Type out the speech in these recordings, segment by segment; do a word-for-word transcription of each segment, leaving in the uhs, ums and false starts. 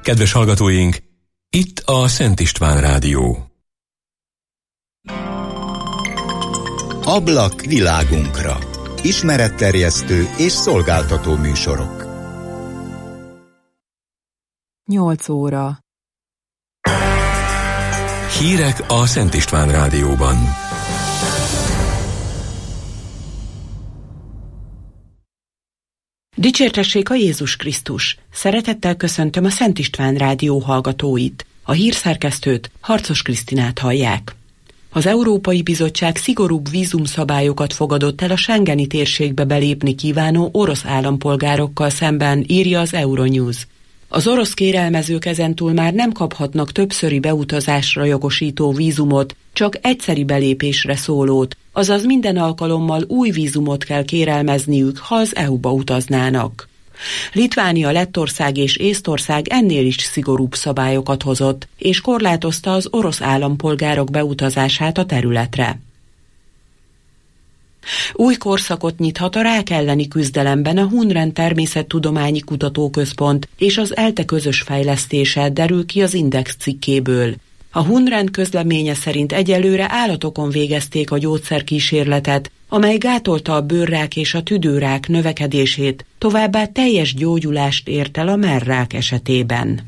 Kedves hallgatóink, itt a Szent István Rádió. Ablak világunkra. Ismeretterjesztő és szolgáltató műsorok. Nyolc óra. Hírek a Szent István Rádióban. Dicsértessék a Jézus Krisztus! Szeretettel köszöntöm a Szent István Rádió hallgatóit. A hírszerkesztőt, Harcos Krisztinát hallják. Az Európai Bizottság szigorúbb vízumszabályokat fogadott el a schengeni térségbe belépni kívánó orosz állampolgárokkal szemben, írja az Euronews. Az orosz kérelmezők ezentúl már nem kaphatnak többszöri beutazásra jogosító vízumot, csak egyszeri belépésre szólót, azaz minden alkalommal új vízumot kell kérelmezniük, ha az é u-ba utaznának. Litvánia, Lettország és Észtország ennél is szigorúbb szabályokat hozott, és korlátozta az orosz állampolgárok beutazását a területre. Új korszakot nyithat a rák elleni küzdelemben a Hunren Természettudományi Kutatóközpont és az ELTE közös fejlesztése, derül ki az Index cikkéből. A Hunren közleménye szerint egyelőre állatokon végezték a gyógyszerkísérletet, amely gátolta a bőrrák és a tüdőrák növekedését, továbbá teljes gyógyulást ért el a merrák esetében.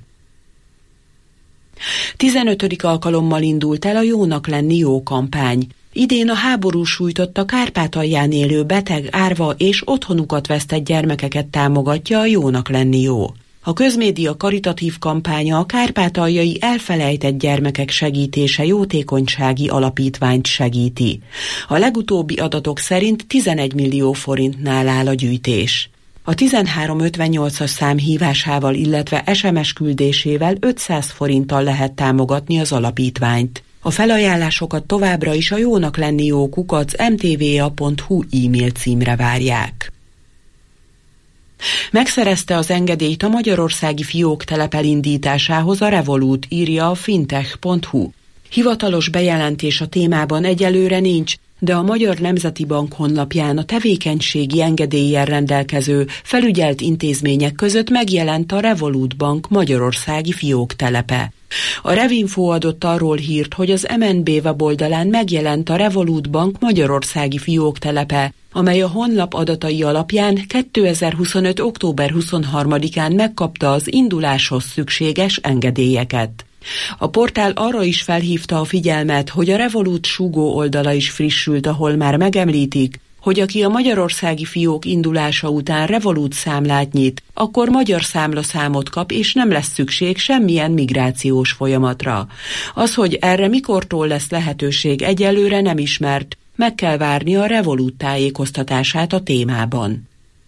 tizenötödik alkalommal indult el a Jónak lenni jó kampány. Idén a háború sújtotta Kárpátalján élő beteg, árva és otthonukat vesztett gyermekeket támogatja a Jónak lenni jó. A közmédia karitatív kampánya a kárpátaljai elfelejtett gyermekek segítése jótékonysági alapítványt segíti. A legutóbbi adatok szerint tizenegy millió forintnál áll a gyűjtés. A tizenhárom ötvennyolcas szám hívásával, illetve es em es küldésével ötszáz forinttal lehet támogatni az alapítványt. A felajánlásokat továbbra is a jónak lenni jó kukac em té vé á pont hú e-mail címre várják. Megszerezte az engedélyt a magyarországi fiók telep elindításához a Revolut, írja a fintech pont hú. Hivatalos bejelentés a témában egyelőre nincs, de a Magyar Nemzeti Bank honlapján a tevékenységi engedéllyel rendelkező felügyelt intézmények között megjelent a Revolut Bank magyarországi fióktelepe. A Revinfo adott arról hírt, hogy az em en bé weboldalán megjelent a Revolut Bank magyarországi fióktelepe, amely a honlap adatai alapján kétezer-huszonöt. október huszonharmadikán megkapta az induláshoz szükséges engedélyeket. A portál arra is felhívta a figyelmet, hogy a Revolut súgó oldala is frissült, ahol már megemlítik, hogy aki a magyarországi fiók indulása után Revolut számlát nyit, akkor magyar számlaszámot kap, és nem lesz szükség semmilyen migrációs folyamatra. Az, hogy erre mikortól lesz lehetőség, egyelőre nem ismert, meg kell várni a Revolut tájékoztatását a témában.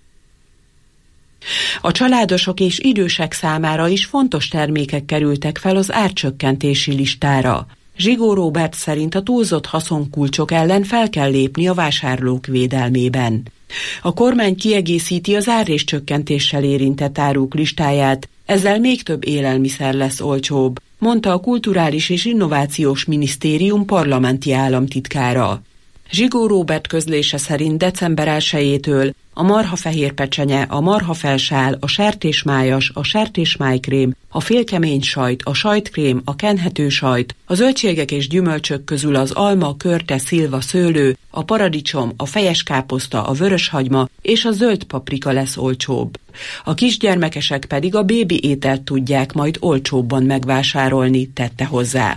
A családosok és idősek számára is fontos termékek kerültek fel az árcsökkentési listára. Zsigó Róbert szerint a túlzott haszonkulcsok ellen fel kell lépni a vásárlók védelmében. A kormány kiegészíti az árréscsökkentéssel érintett áruk listáját, ezzel még több élelmiszer lesz olcsóbb, mondta a Kulturális és Innovációs Minisztérium parlamenti államtitkára. Zsigó Róbert közlése szerint december elsejétől a marhafehér pecsenye, a marhafelsál, a sertésmájas, a sertésmájkrém, a félkemény sajt, a sajtkrém, a kenhető sajt, a zöldségek és gyümölcsök közül az alma, körte, szilva, szőlő, a paradicsom, a fejeskáposzta, a vöröshagyma és a zöld paprika lesz olcsóbb. A kisgyermekesek pedig a bébi ételt tudják majd olcsóbban megvásárolni, tette hozzá.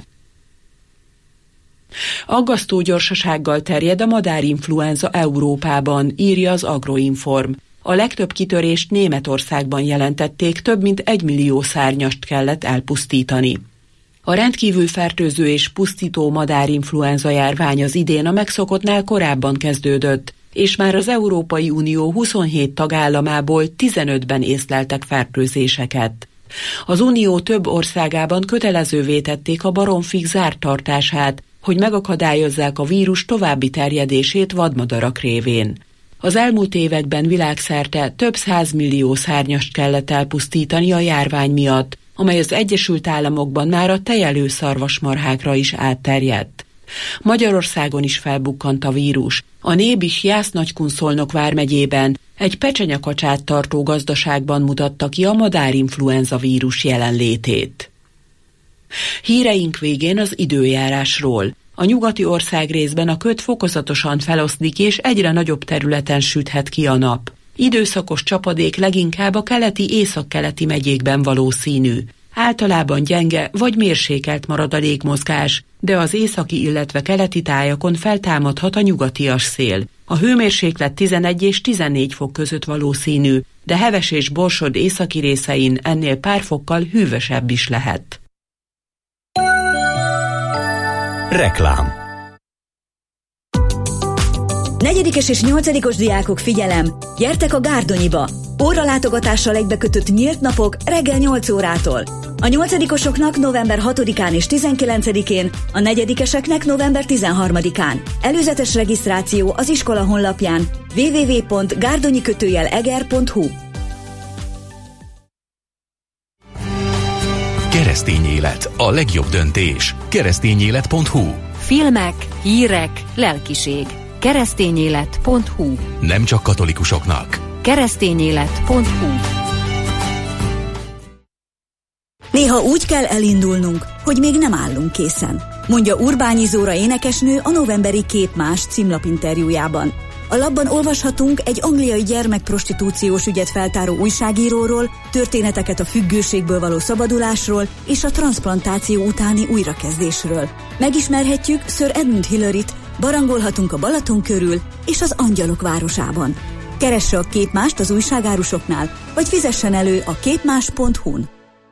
Aggasztó gyorsasággal terjed a madárinfluenza Európában, írja az Agroinform. A legtöbb kitörést Németországban jelentették, több mint egy millió szárnyast kellett elpusztítani. A rendkívül fertőző és pusztító madárinfluenza járvány az idén a megszokottnál korábban kezdődött, és már az Európai Unió huszonhét tagállamából tizenötben észleltek fertőzéseket. Az Unió több országában kötelezővé tették a baromfik zárt tartását, hogy megakadályozzák a vírus további terjedését vadmadarak révén. Az elmúlt években világszerte több százmillió szárnyast kellett elpusztítani a járvány miatt, amely az Egyesült Államokban már a tejelő szarvasmarhákra is átterjedt. Magyarországon is felbukkant a vírus. A Nébis Jász-Nagykunszolnok vármegyében Egy pecsenyekacsát tartó gazdaságban mutatta ki a madárinfluenza vírus jelenlétét. Híreink végén az időjárásról. A nyugati országrészben a köd fokozatosan feloszlik, és egyre nagyobb területen süthet ki a nap. Időszakos csapadék leginkább a keleti északkeleti megyékben valószínű. Általában gyenge vagy mérsékelt marad a légmozgás, de az északi, illetve keleti tájakon feltámadhat a nyugatias szél. A hőmérséklet tizenegy és tizennégy fok között valószínű, de heves és Borsod északi részein ennél pár fokkal hűvösebb is lehet. Reklám. Negyedikes és nyolcadikos diákok, figyelem! Gyertek a Gárdonyiba! Óralátogatással egybekötött nyílt napok reggel nyolc órától. A nyolcadikosoknak november hatodikán és tizenkilencedikén, a negyedikeseknek november tizenharmadikán. Előzetes regisztráció az iskola honlapján double-u double-u double-u pont gárdonyi kötőjel eger pont hu. Keresztény élet, a legjobb döntés. keresztényélet pont hu. Filmek, hírek, lelkiség. keresztényélet pont hu. Nem csak katolikusoknak. keresztényélet pont hu. Néha úgy kell elindulnunk, hogy még nem állunk készen, mondja Urbányi Zóra énekesnő a novemberi Képmás címlapinterjújában. A labban olvashatunk egy angliai gyermekprostitúciós ügyet feltáró újságíróról, történeteket a függőségből való szabadulásról és a transzplantáció utáni újrakezdésről. Megismerhetjük Sir Edmund Hillary-t, barangolhatunk a Balaton körül és az Angyalok városában. Keresse a Képmást az újságárusoknál, vagy fizessen elő a képmás pont hu-n.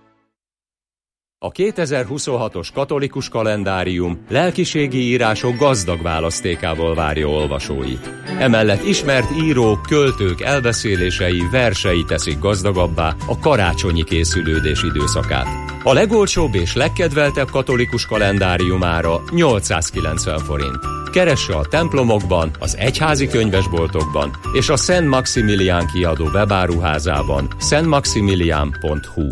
A kétezer-huszonhatos katolikus kalendárium lelkiségi írások gazdag választékából várja olvasóit. Emellett ismert írók, költők elbeszélései, versei teszik gazdagabbá a karácsonyi készülődés időszakát. A legolcsóbb és legkedveltebb katolikus kalendárium ára nyolcszázkilencven forint. Keresse a templomokban, az egyházi könyvesboltokban és a Szent Maximilián kiadó webáruházában szent maximilián pont hu.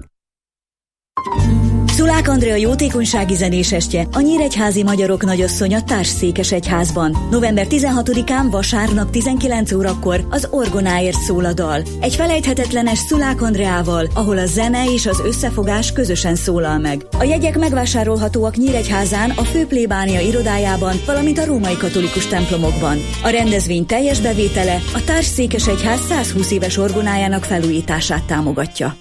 Szulák Andrea jótékonysági zenésestje, a Nyíregyházi Magyarok Nagyasszonya Társszékesegyházban. november tizenhatodikán vasárnap tizenkilenc órakor az orgonáért szól a dal. Egy felejthetetlenes Szulák Andreával, ahol a zene és az összefogás közösen szólal meg. A jegyek megvásárolhatóak Nyíregyházán, a főplébánia irodájában, valamint a római katolikus templomokban. A rendezvény teljes bevétele a Társszékesegyház százhúsz éves orgonájának felújítását támogatja.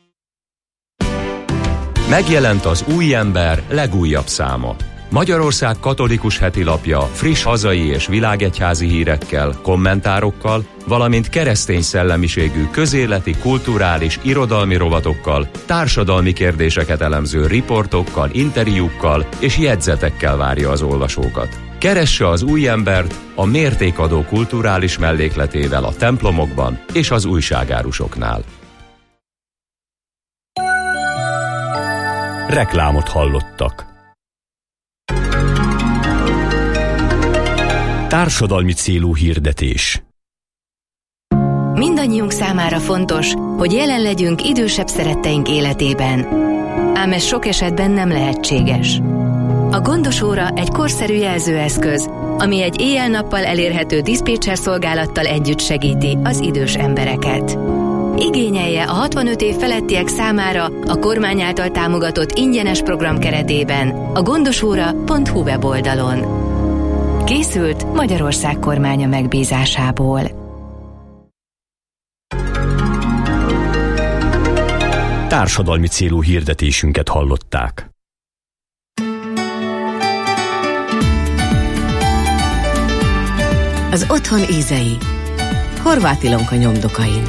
Megjelent az Új Ember legújabb száma. Magyarország katolikus hetilapja friss hazai és világegyházi hírekkel, kommentárokkal, valamint keresztény szellemiségű közéleti, kulturális, irodalmi rovatokkal, társadalmi kérdéseket elemző riportokkal, interjúkkal és jegyzetekkel várja az olvasókat. Keresse az Új Embert a mértékadó kulturális mellékletével a templomokban és az újságárusoknál. Reklámot hallottak. Társadalmi célú hirdetés. Mindannyiunk számára fontos, hogy jelen legyünk idősebb szeretteink életében. Ám ez sok esetben nem lehetséges. A gondos óra egy korszerű jelzőeszköz, ami egy éjjel-nappal elérhető diszpécser szolgálattal együtt segíti az idős embereket. Igényelje a hatvanöt év felettiek számára a kormány által támogatott ingyenes program keretében a gondosóra pont hu weboldalon. Készült Magyarország kormánya megbízásából. Társadalmi célú hirdetésünket hallották. Az otthon ízei. Horváth Ilonka nyomdokain.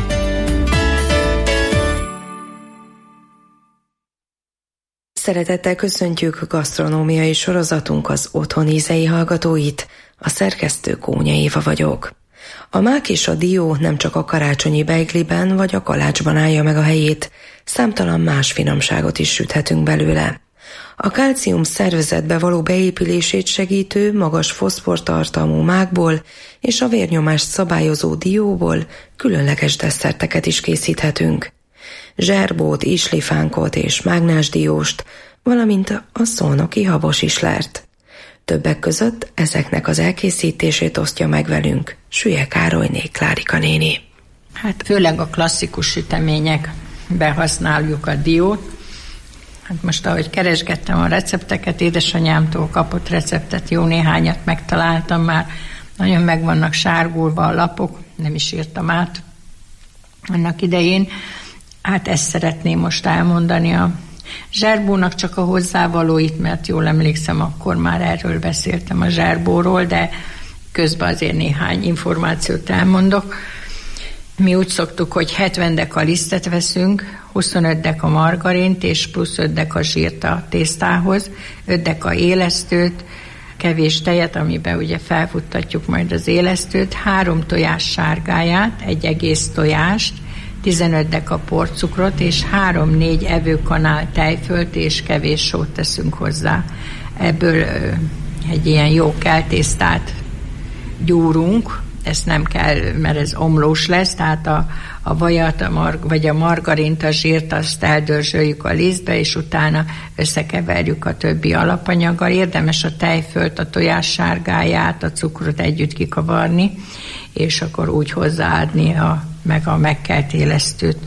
Szeretettel köszöntjük gasztronómiai sorozatunk az Otthon ízei hallgatóit, a szerkesztő Kónya Éva vagyok. A mák és a dió nem csak a karácsonyi beigliben vagy a kalácsban állja meg a helyét, számtalan más finomságot is süthetünk belőle. A kálcium szervezetbe való beépülését segítő, magas foszfortartalmú mákból és a vérnyomást szabályozó dióból különleges desszerteket is készíthetünk. Zserbót, islifánkot és mágnásdióst, valamint a szolnoki habos islert. Többek között ezeknek az elkészítését osztja meg velünk Sülye Károlyné Klárika néni. Hát főleg a klasszikus süteményekbe használjuk a diót. Hát most, ahogy keresgettem a recepteket, édesanyámtól kapott receptet, jó néhányat megtaláltam már, nagyon meg vannak sárgulva a lapok, nem is írtam át annak idején. Hát ezt szeretném most elmondani a zserbónak, csak a hozzávalóit, mert jól emlékszem, akkor már erről beszéltem a zserbóról, de közben azért néhány információt elmondok. Mi úgy szoktuk, hogy hetven deka lisztet veszünk, huszonöt deka margarint és plusz öt deka zsírt a tésztához, öt deka élesztőt, kevés tejet, amiben ugye felfuttatjuk majd az élesztőt, három tojás sárgáját, egy egész tojást, tizenöt deka porcukrot és három-négy evőkanál tejfölt és kevés sót teszünk hozzá. Ebből egy ilyen jó keltésztát gyúrunk, ezt nem kell, mert ez omlós lesz, tehát a, a vajat, a marg, vagy a margarint, a zsírt, azt eldörzsöljük a lisztbe, és utána összekeverjük a többi alapanyaggal. Érdemes a tejfölt, a tojás sárgáját, a cukrot együtt kikavarni, és akkor úgy hozzáadni a, meg a megkelt élesztőt.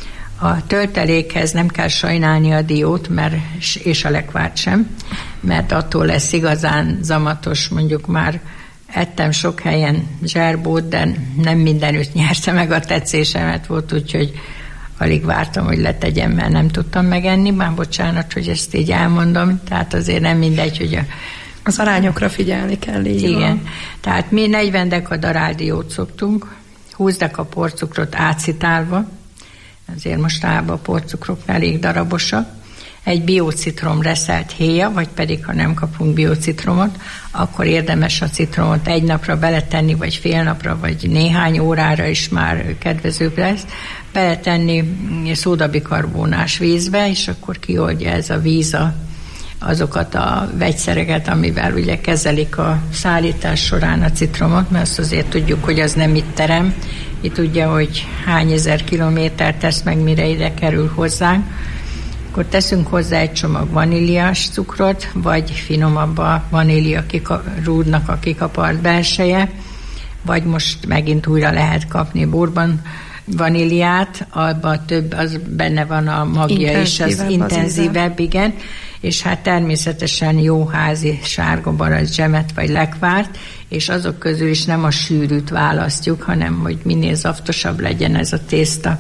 A töltelékhez nem kell sajnálni a diót, mert, és a lekvárt sem, mert attól lesz igazán zamatos, mondjuk már ettem sok helyen zserbót, de nem mindenütt nyerte meg a tetszésemet, volt, úgyhogy alig vártam, hogy letegyem, mert nem tudtam megenni. Már bocsánat, hogy ezt így elmondom, tehát azért nem mindegy, hogy a... Az arányokra figyelni kell, így igen. van. Tehát mi negyven deka daráldiót szoktunk, húsz deka porcukrot átszitálva, azért most általában a porcukrok elég darabosak, egy biocitrom reszelt héja, vagy pedig ha nem kapunk biocitromot, akkor érdemes a citromot egy napra beletenni, vagy fél napra, vagy néhány órára is már kedvezőbb lesz, beletenni szódabikarbónás vízbe, és akkor kioldja ez a víz a, azokat a vegyszereket, amivel ugye kezelik a szállítás során a citromot, mert azt azért tudjuk, hogy az nem itt terem, itt tudja, hogy hány ezer kilométer tesz meg, mire ide kerül hozzánk. Akkor teszünk hozzá egy csomag vaníliás cukrot, vagy finomabb a vanília rúdnak a kikapart belseje, vagy most megint újra lehet kapni bourbon vaníliát, abban több, az benne van a magja is, az intenzívebb, igen, és hát természetesen jó házi sárga barack dzsemet vagy lekvárt, és azok közül is nem a sűrűt választjuk, hanem hogy minél zaftosabb legyen ez a tészta.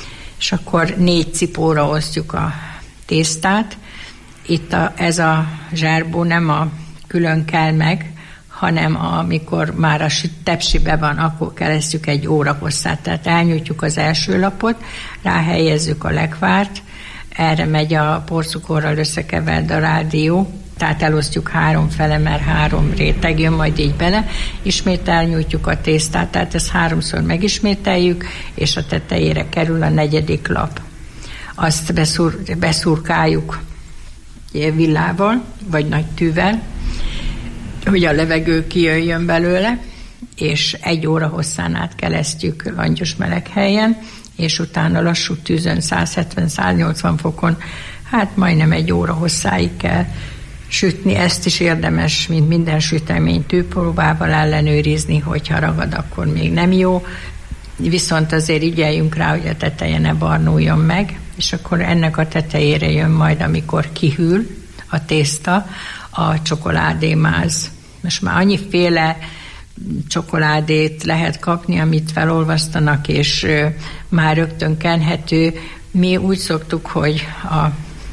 És akkor négy cipóra osztjuk a tésztát. Itt a, ez a zserbó nem a külön kell meg, hanem amikor már a tepsibe van, akkor keresztjük egy óra hosszát. Tehát elnyújtjuk az első lapot, ráhelyezzük a lekvárt, erre megy a porcukorral összekevert daráldió, tehát elosztjuk három fele, mert három réteg jön majd így bele, ismét elnyújtjuk a tésztát, tehát ezt háromszor megismételjük, és a tetejére kerül a negyedik lap. Azt beszur, beszurkáljuk villával, vagy nagy tűvel, hogy a levegő kijöjjön belőle, és egy óra hosszán át kelesztjük langyos meleg helyen, és utána lassú tűzön száz hetven száz nyolcvan fokon, hát majdnem egy óra hosszáig kell sütni. Ezt is érdemes, mint minden sütemény, tűpróbával ellenőrizni, hogyha ragad, akkor még nem jó, viszont azért ügyeljünk rá, hogy a teteje ne barnuljon meg, és akkor ennek a tetejére jön majd, amikor kihűl a tészta, a csokoládémáz. Most már annyiféle csokoládét lehet kapni, amit felolvasztanak, és már rögtön kenhető. Mi úgy szoktuk, hogy a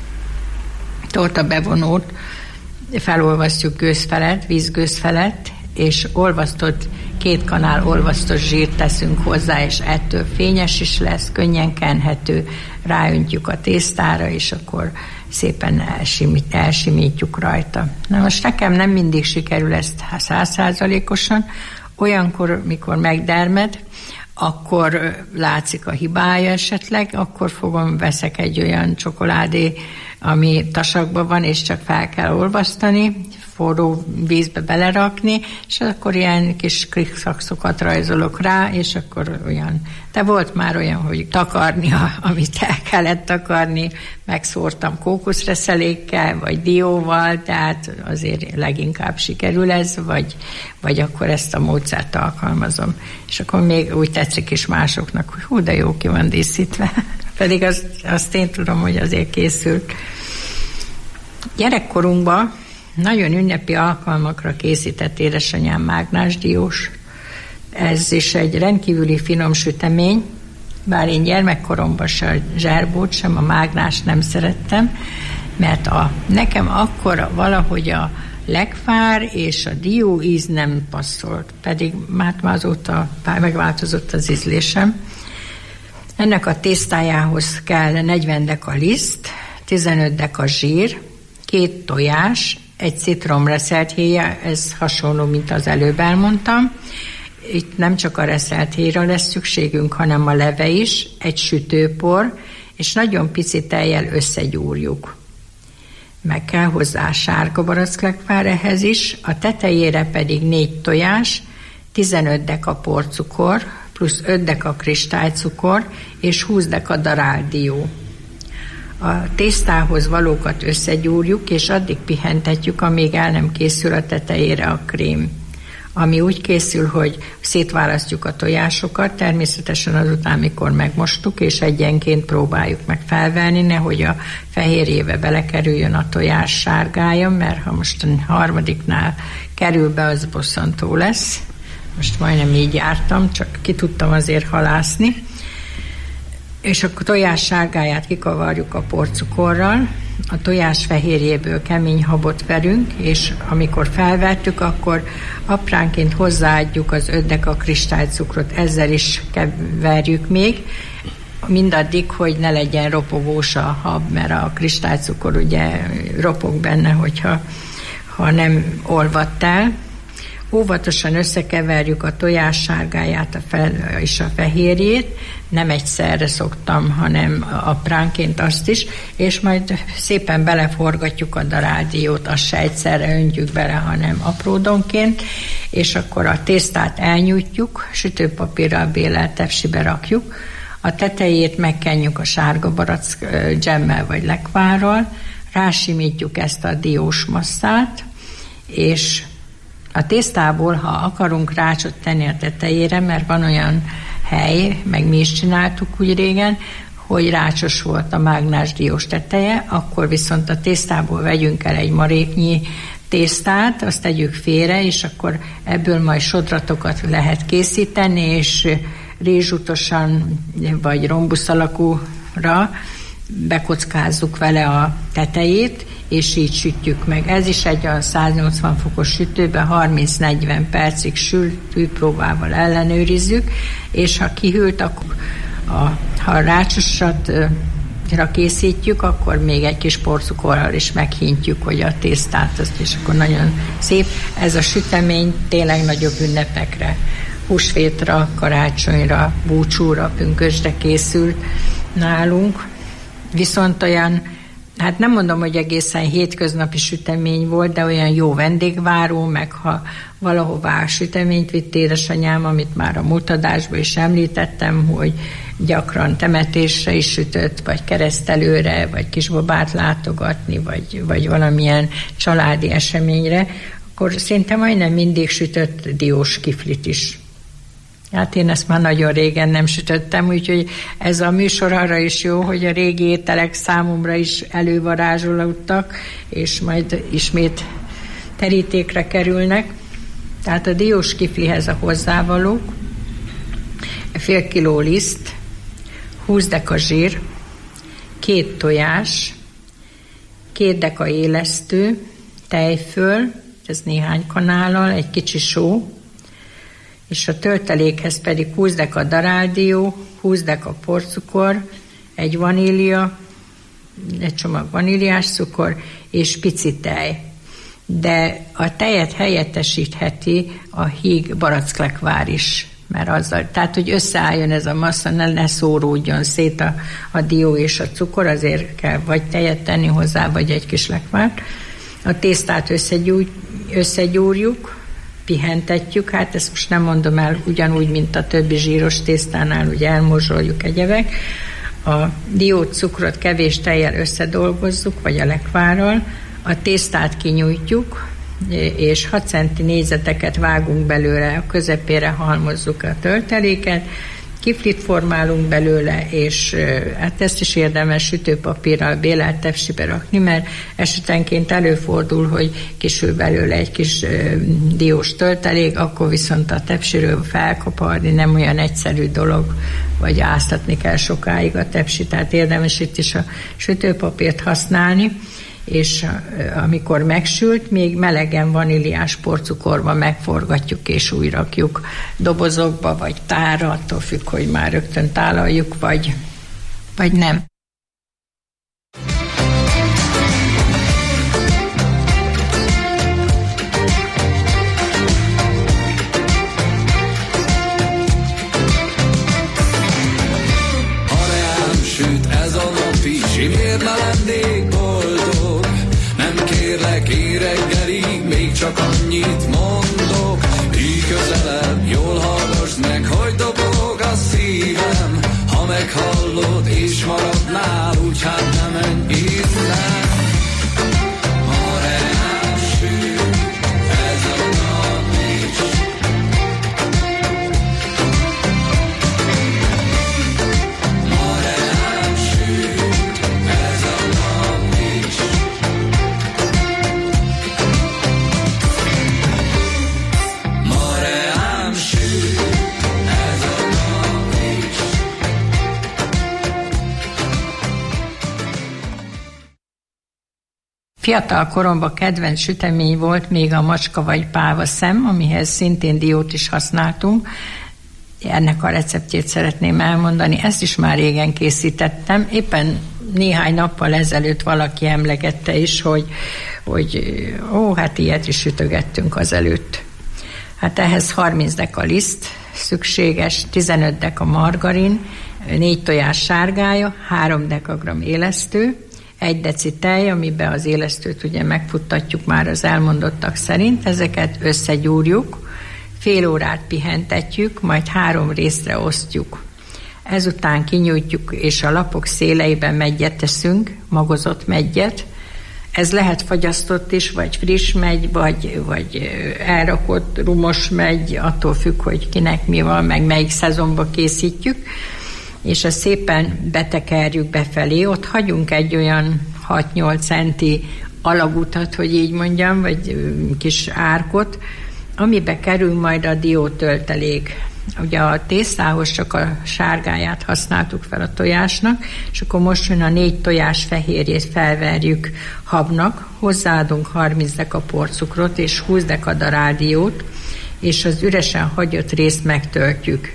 torta bevonót felolvasztjuk gőz felett, vízgőz felett, és olvasztott, két kanál olvasztott zsírt teszünk hozzá, és ettől fényes is lesz, könnyen kenhető, ráöntjük a tésztára, és akkor szépen elsimít, elsimítjuk rajta. Na most nekem nem mindig sikerül ezt száz százalékosan, olyankor, mikor megdermed, akkor látszik a hibája esetleg, akkor fogom, veszek egy olyan csokoládé, ami tasakban van, és csak fel kell olvasztani, forró vízbe belerakni, és akkor ilyen kis krikszakszokat rajzolok rá, és akkor olyan. De volt már olyan, hogy takarni, amit el kellett takarni, megszórtam kókuszreszelékkel, vagy dióval, tehát azért leginkább sikerül ez, vagy, vagy akkor ezt a módszert alkalmazom. És akkor még úgy tetszik is másoknak, hogy hú, de jó ki van díszítve. Pedig azt, azt én tudom, hogy azért készült. Gyerekkorunkban nagyon ünnepi alkalmakra készített édesanyám mágnásdiós. Ez is egy rendkívüli finom sütemény, bár én gyermekkoromban se a zserbót, sem a mágnást nem szerettem, mert a, nekem akkor valahogy a lekvár és a dió íz nem passzolt, pedig már azóta megváltozott az ízlésem. Ennek a tésztájához kell negyven deka liszt, tizenöt deka zsír, két tojás, egy citrom reszelt héja, ez hasonló, mint az előbb elmondtam. Itt nem csak a reszelt héjra lesz szükségünk, hanem a leve is, egy sütőpor, és nagyon pici tejjel összegyúrjuk. Meg kell hozzá sárga baracklekvár ehhez is, a tetejére pedig négy tojás, tizenöt deka porcukor, plusz öt deka kristálycukor, és húsz deka darált dió. A tésztához valókat összegyúrjuk, és addig pihentetjük, amíg el nem készül a tetejére a krém. Ami úgy készül, hogy szétválasztjuk a tojásokat, természetesen azután, mikor megmostuk, és egyenként próbáljuk meg felvenni, nehogy a fehérjébe belekerüljön a tojás sárgája, mert ha most a harmadiknál kerül be, az bosszantó lesz. Most majdnem így jártam, csak ki tudtam azért halászni. És a tojás sárgáját kikavarjuk a porcukorral, a tojás fehérjéből kemény habot verünk, és amikor felvettük, akkor apránként hozzáadjuk az öt deka kristálycukrot, ezzel is keverjük még, mindaddig, hogy ne legyen ropogós a hab, mert a kristálycukor ugye ropog benne, hogyha ha nem olvadt el. Óvatosan összekeverjük a tojás sárgáját a fel, és a fehérjét, nem egyszerre szoktam, hanem apránként azt is, és majd szépen beleforgatjuk a darált diót, azt se egyszerre öntjük bele, hanem apródonként, és akkor a tésztát elnyújtjuk, sütőpapírral bélelt tepsibe rakjuk, a tetejét megkenjük a sárga barack dzsemmel vagy lekvárral, rásimítjuk ezt a diós masszát, és a tésztából, ha akarunk rácsot tenni a tetejére, mert van olyan hely, meg mi is csináltuk úgy régen, hogy rácsos volt a mágnásdiós teteje, akkor viszont a tésztából vegyünk el egy maréknyi tésztát, azt tegyük félre, és akkor ebből majd sodratokat lehet készíteni, és rézsutosan vagy rombusz alakúra bekockázzuk vele a tetejét, és így sütjük meg. Ez is egy olyan száznyolcvan fokos sütőben harminc-negyven percig sül, tűpróbával ellenőrizzük, és ha kihűlt, akkor a, ha a rácsosatra készítjük, akkor még egy kis porcukorral is meghintjük, hogy a tésztát, azt, és akkor nagyon szép. Ez a sütemény tényleg nagyobb ünnepekre, húsvétra, karácsonyra, búcsúra, pünkösdre készült nálunk. Viszont olyan, hát nem mondom, hogy egészen hétköznapi sütemény volt, de olyan jó vendégváró, meg ha valahová süteményt vitt édesanyám, amit már a múlt adásban is említettem, hogy gyakran temetésre is sütött, vagy keresztelőre, vagy kisbabát látogatni, vagy, vagy valamilyen családi eseményre, akkor szinte majdnem mindig sütött diós kiflit is. Hát én ezt már nagyon régen nem sütöttem, úgyhogy ez a műsor arra is jó, hogy a régi ételek számomra is elővarázsolódtak, és majd ismét terítékre kerülnek. Tehát a diós kiflihez a hozzávalók: fél kiló liszt, húsz deka zsír, két tojás, két deka élesztő, tejföl, ez néhány kanállal, egy kicsi só, és a töltelékhez pedig húsz deka darált dió, húsz deka porcukor, egy vanília, egy csomag vaníliás cukor, és pici tej. De a tejet helyettesítheti a híg baracklekvár is, mert azzal, tehát, hogy összeálljon ez a massza, ne, ne szóródjon szét a, a dió és a cukor, azért kell vagy tejet tenni hozzá, vagy egy kis lekvárt. A tésztát összegyúrjuk, pihentetjük, hát ezt most nem mondom el ugyanúgy, mint a többi zsíros tésztánál, ugye elmorzsoljuk egyebek. A diócukrot kevés tejjel összedolgozzuk, vagy a lekvárral, a tésztát kinyújtjuk, és hat centi négyzeteket vágunk belőle, a közepére halmozzuk a tölteléket, kiflit formálunk belőle, és hát ezt is érdemes sütőpapírral bélelt tepsibe rakni, mert esetenként előfordul, hogy kisül belőle egy kis diós töltelék, akkor viszont a tepsiről felkaparni nem olyan egyszerű dolog, vagy áztatni kell sokáig a tepsi, tehát érdemes itt is a sütőpapírt használni, és amikor megsült, még melegen vaníliás porcukorba megforgatjuk és újra rakjuk dobozokba, vagy tárra, attól függ, hogy már rögtön tálaljuk, vagy, vagy nem. Ha reám süt ez a nap is, én miért ne lennék boldog? Nem kérlek éreggelig, még csak annyit mondok. Így közelebb, jól hallgass meg, hogy dobog a szívem. Ha meghallod és maradnál, úgy hát nem menj innen. Ha reám süt ez a nap is. Ha reám süt ez a nap is. Ma reám süt ez a nap is. Fiatal koromban kedvenc sütemény volt még a macska vagy páva szem, amihez szintén diót is használtunk. Ennek a receptjét szeretném elmondani. Ezt is már régen készítettem. Éppen néhány nappal ezelőtt valaki emlegette is, hogy, hogy ó, hát ilyet is sütögettünk azelőtt. Hát ehhez harminc deka liszt szükséges, tizenöt deka margarin, négy tojás sárgája, három dekagramm élesztő, egy deci tej, amiben az élesztőt ugye megfuttatjuk már az elmondottak szerint, ezeket összegyúrjuk, fél órát pihentetjük, majd három részre osztjuk. Ezután kinyújtjuk, és a lapok széleiben meggyet teszünk, magozott meggyet. Ez lehet fagyasztott is, vagy friss megy, vagy, vagy elrakott rumos megy, attól függ, hogy kinek mi van, meg melyik szezonban készítjük. És ezt szépen betekerjük befelé, ott hagyunk egy olyan hat-nyolc centi alagutat, hogy így mondjam, vagy kis árkot, amibe kerül majd a diótöltelék. Ugye a tésztához csak a sárgáját használtuk fel a tojásnak, és akkor most jön a négy tojás fehérjét felverjük habnak, hozzáadunk harminc deka porcukrot és húsz deka daráldiót, és az üresen hagyott részt megtöltjük.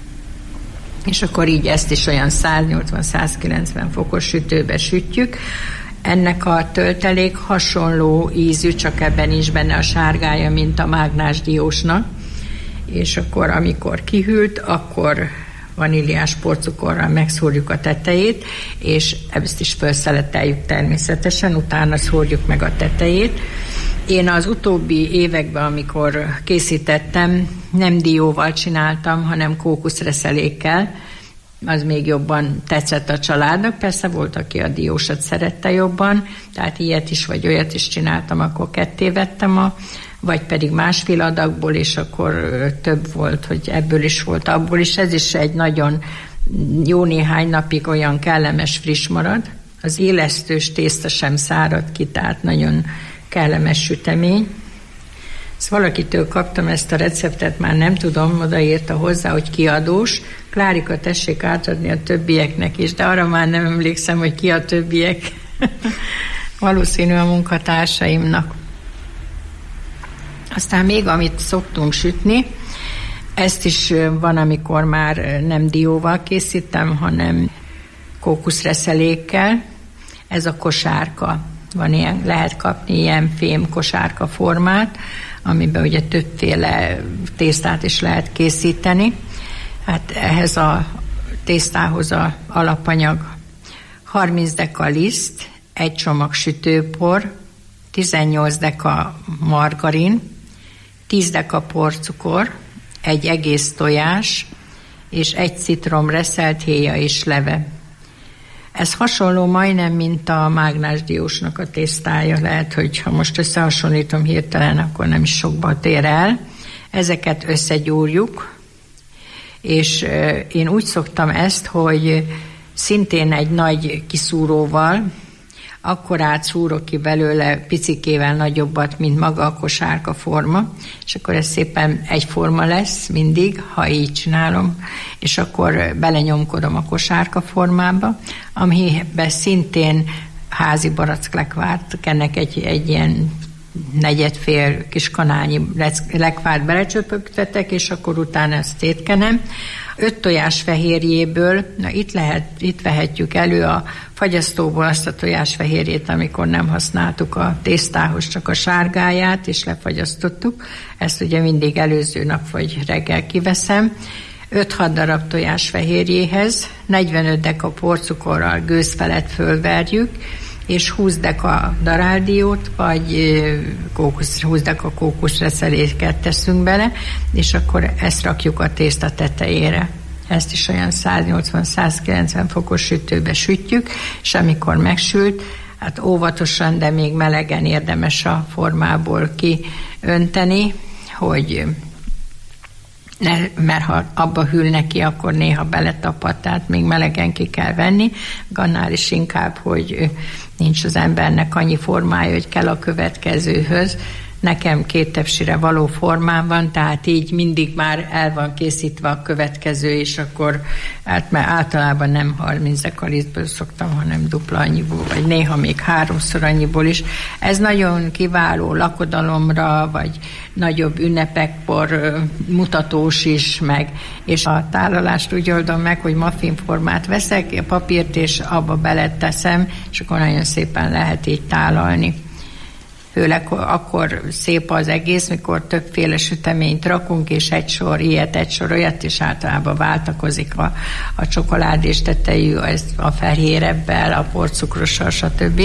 És akkor így ezt is olyan száznyolcvan-százkilencven fokos sütőbe sütjük. Ennek a töltelék hasonló ízű, csak ebben is benne a sárgája, mint a mágnás diósnak. És akkor, amikor kihűlt, akkor vaníliás porcukorral megszórjuk a tetejét, és ezt is felszeleteljük természetesen, utána szórjuk meg a tetejét. Én az utóbbi években, amikor készítettem, nem dióval csináltam, hanem kókuszreszelékkel. Az még jobban tetszett a családnak. Persze volt, aki a diósat szerette jobban, tehát ilyet is, vagy olyat is csináltam, akkor ketté vettem, a, vagy pedig másfél adagból, és akkor több volt, hogy ebből is volt, abból is. Ez is egy nagyon jó néhány napig olyan kellemes, friss marad. Az élesztős tészta sem szárad ki, tehát nagyon kellemes sütemény. Ezt valakitől kaptam ezt a receptet, már nem tudom, odaírta hozzá, hogy kiadós. Klárika, tessék átadni a többieknek is, de arra már nem emlékszem, hogy ki a többiek. Valószínű a munkatársaimnak. Aztán még, amit szoktunk sütni, ezt is van, amikor már nem dióval készítem, hanem kókuszreszelékkel. Ez a kosárka. Van ilyen, lehet kapni ilyen fém kosárka formát, amiben ugye többféle tésztát is lehet készíteni. Hát ehhez a tésztához a alapanyag harminc deka liszt, egy csomag sütőpor, tizennyolc deka margarin, tíz deka porcukor, egy egész tojás, és egy citrom reszelt héja és leve. Ez hasonló majdnem, mint a mágnásdiósnak a tésztája. Lehet, hogy ha most összehasonlítom hirtelen, akkor nem is sokba tér el. Ezeket összegyúrjuk, és én úgy szoktam ezt, hogy szintén egy nagy kiszúróval, akkor átszúrok ki belőle picikével nagyobbat, mint maga a kosárka forma, és akkor ez szépen egyforma lesz mindig, ha így csinálom, és akkor belenyomkodom a kosárka formába, amiben szintén házi baracklekvárt, ennek egy, egy ilyen negyedfél kis kanálnyi lekvárt belecsöpögtetek, és akkor utána ezt szétkenem. Öt tojás fehérjéből, na itt, lehet, itt vehetjük elő a fagyasztóból azt a tojás fehérjét, amikor nem használtuk a tésztához, csak a sárgáját, és lefagyasztottuk. Ezt ugye mindig előző nap vagy reggel kiveszem. öt-hat darab tojás fehérjéhez, negyvenöt deka porcukorral gőz felett fölverjük, és húsz deka daráldiót, vagy kókusz, húsz deka kókuszreszeléket teszünk bele, és akkor ezt rakjuk a tészta tetejére. Ezt is olyan száznyolcvan-százkilencven fokos sütőbe sütjük, és amikor megsült, hát óvatosan, de még melegen érdemes a formából kiönteni, hogy ne, mert ha abba hűl neki, akkor néha beletapad, tehát még melegen ki kell venni. Annál is inkább, hogy nincs az embernek annyi formája, hogy kell a következőhöz. Nekem két tepsire való formám van, tehát így mindig már el van készítve a következő, és akkor hát mert általában nem harminc deka lisztből szoktam, hanem dupla annyiból, vagy néha még háromszor annyiból is. Ez nagyon kiváló lakodalomra, vagy nagyobb ünnepekkor mutatós is, meg, és a tálalást úgy oldom meg, hogy muffinformát veszek, a papírt, és abba beleteszem, és akkor nagyon szépen lehet így tálalni. Főleg akkor szép az egész, mikor többféle süteményt rakunk, és egy sor ilyet, egy sor olyat, és általában váltakozik a, a csokoládés tetejű, a fehérebbel, a porcukrossal, stb.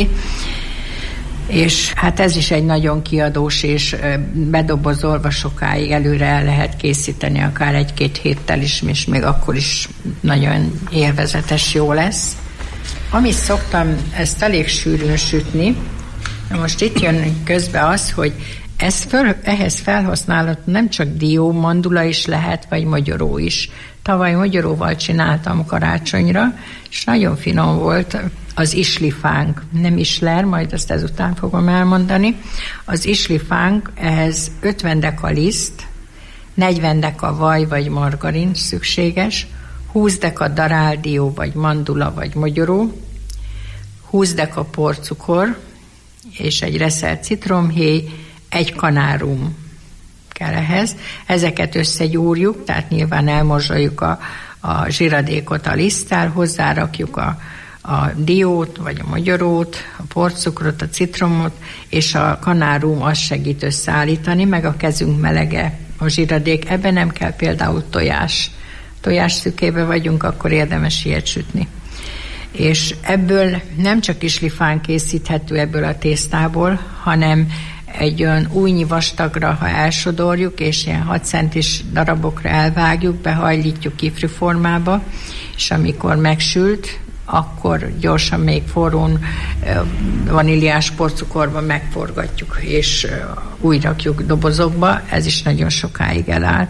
És hát ez is egy nagyon kiadós, és bedobozolva sokáig előre el lehet készíteni, akár egy-két héttel is, és még akkor is nagyon élvezetes, jó lesz. Amit szoktam, ezt elég sűrűn sütni. Most itt jön közbe az, hogy ez föl, ehhez felhasználat nem csak dió, mandula is lehet, vagy magyaró is. Tavaly magyaróval csináltam karácsonyra, és nagyon finom volt az islifánk. Nem isler, majd azt ezután fogom elmondani. Az islifánk, ehhez ötven deka liszt, negyven deka vaj vagy margarin szükséges, húsz deka daráldió vagy mandula vagy magyaró, húsz deka porcukor, és egy reszelt citromhéj, egy kanárum kell ehhez. Ezeket összegyúrjuk, tehát nyilván elmorzsoljuk a, a zsiradékot a liszttel, hozzárakjuk a, a diót, vagy a magyarót, a porcukrot, a citromot, és a kanárum azt segít összeállítani, meg a kezünk melege a zsiradék. Ebben nem kell például tojás. Tojás szükébe vagyunk, akkor érdemes ilyet sütni. És ebből nem csak islifán készíthető ebből a tésztából, hanem egy olyan újnyi vastagra, ha elsodorjuk, és ilyen hat centis darabokra elvágjuk, behajlítjuk kifli formába, és amikor megsült, akkor gyorsan még forrón vaníliás porcukorba megforgatjuk, és úgy rakjuk dobozokba, ez is nagyon sokáig eláll.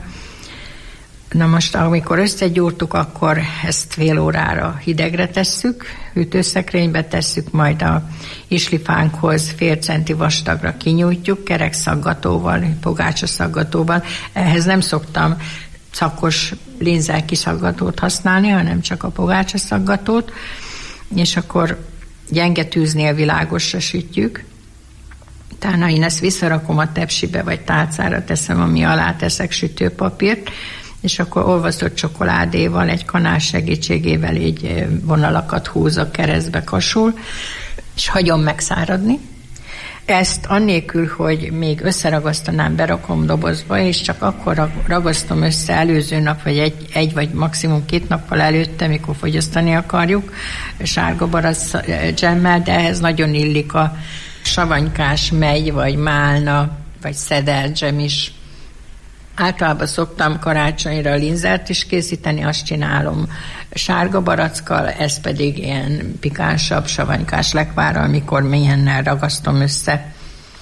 Na most, amikor összegyúrtuk, akkor ezt fél órára hidegre tesszük, hűtőszekrénybe tesszük, majd a islifánkhoz fél centi vastagra kinyújtjuk, kerek szaggatóval, pogácsa szaggatóval. Ehhez nem szoktam szakos linzel kiszaggatót használni, hanem csak a pogácsa szaggatót, és akkor gyenge tűznél világosra sütjük. Utána én ezt visszarakom a tepsibe, vagy tálcára teszem, ami alá teszek sütőpapírt, és akkor olvasott csokoládéval, egy kanál segítségével így vonalakat húzok, keresztbe kasul, és hagyom megszáradni. Ezt annélkül, hogy még összeragasztanám, berakom dobozba, és csak akkor ragasztom össze előző nap, vagy egy, egy vagy maximum két nappal előtte, mikor fogyasztani akarjuk, sárga barack dzsemmel, de ehhez nagyon illik a savanykás megy, vagy málna, vagy szederdzsem is. Általában szoktam karácsonyra linzert is készíteni, azt csinálom sárga barackkal, ez pedig ilyen pikánsabb savanykás lekvárral, amikor mélyennel ragasztom össze.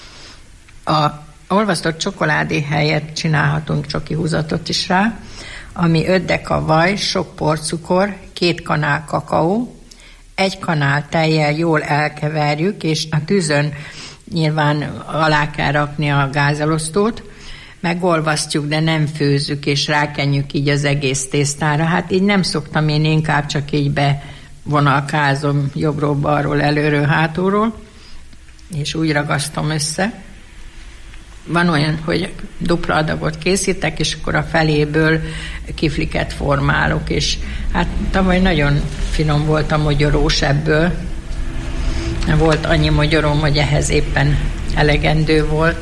A olvasztott csokoládé helyett csinálhatunk csoki húzatot is rá, ami öt deka vaj, sok porcukor, két kanál kakaó, egy kanál tejjel jól elkeverjük, és a tűzön nyilván alá kell rakni a gázelosztót, megolvasztjuk, de nem főzzük, és rákenjük így az egész tésztára. Hát így nem szoktam, én inkább csak így bevonalkázom jobbról, balról, előről, hátulról, és úgy ragasztom össze. Van olyan, hogy dupla adagot készítek, és akkor a feléből kifliket formálok, és hát tavaly nagyon finom volt a mogyorós ebből. Volt annyi mogyorom, hogy ehhez éppen elegendő volt.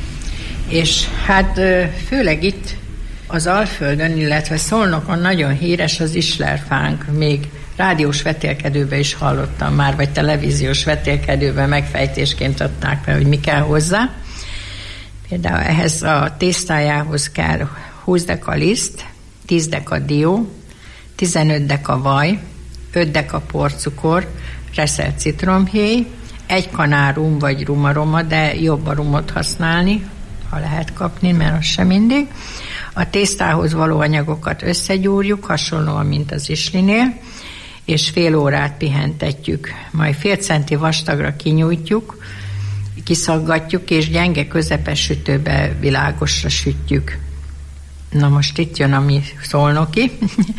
És hát főleg itt az Alföldön, illetve Szolnokon nagyon híres az islerfánk. Még rádiós vetélkedőben is hallottam már, vagy televíziós vetélkedőben megfejtésként adták fel, hogy mi kell hozzá. Például ehhez a tésztájához kell húsz deka liszt, tíz deka dió, tizenöt deka vaj, öt deka porcukor, reszelt citromhéj, egy kanál rum vagy rumaroma, de jobb a rumot használni, ha lehet kapni, mert az sem mindig. A tésztához való anyagokat összegyúrjuk, hasonlóan, mint az islinél, és fél órát pihentetjük. Majd fél centi vastagra kinyújtjuk, kiszaggatjuk, és gyenge közepes sütőbe világosra sütjük. Na most itt jön a mi szolnoki,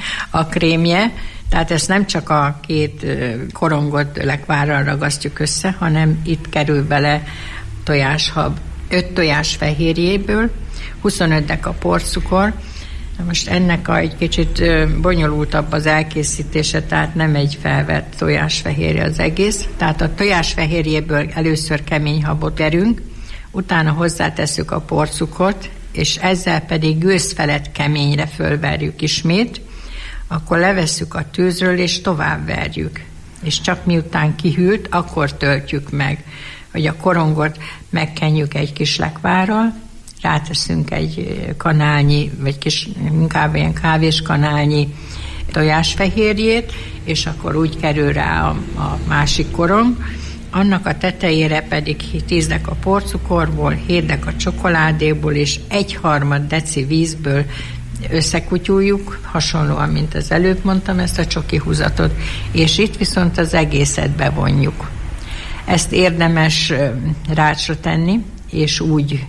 a krémje, tehát ezt nem csak a két korongot lekvárral ragasztjuk össze, hanem itt kerül bele tojáshab, öt tojás fehérjéből, huszonöt deka porcukor. Na most ennek a egy kicsit bonyolultabb az elkészítése, tehát nem egy felvett tojásfehérje az egész. Tehát a tojásfehérjéből először kemény habot verünk, utána hozzátesszük a porcukort, és ezzel pedig gőz felett keményre fölverjük ismét, akkor levesszük a tűzről, és tovább verjük. És csak miután kihűlt, akkor töltjük meg, hogy a korongot megkenjük egy kis lekvárral, ráteszünk egy kanálnyi, vagy kis, inkább ilyen kávéskanálnyi tojásfehérjét, és akkor úgy kerül rá a, a másik korong. Annak a tetejére pedig tíz deka porcukorból, hét deka csokoládéból és egy harmad deci vízből összekutyuljuk, hasonlóan, mint az előbb mondtam, ezt a csoki húzatot, és itt viszont az egészet bevonjuk. Ezt érdemes rácsra tenni, és úgy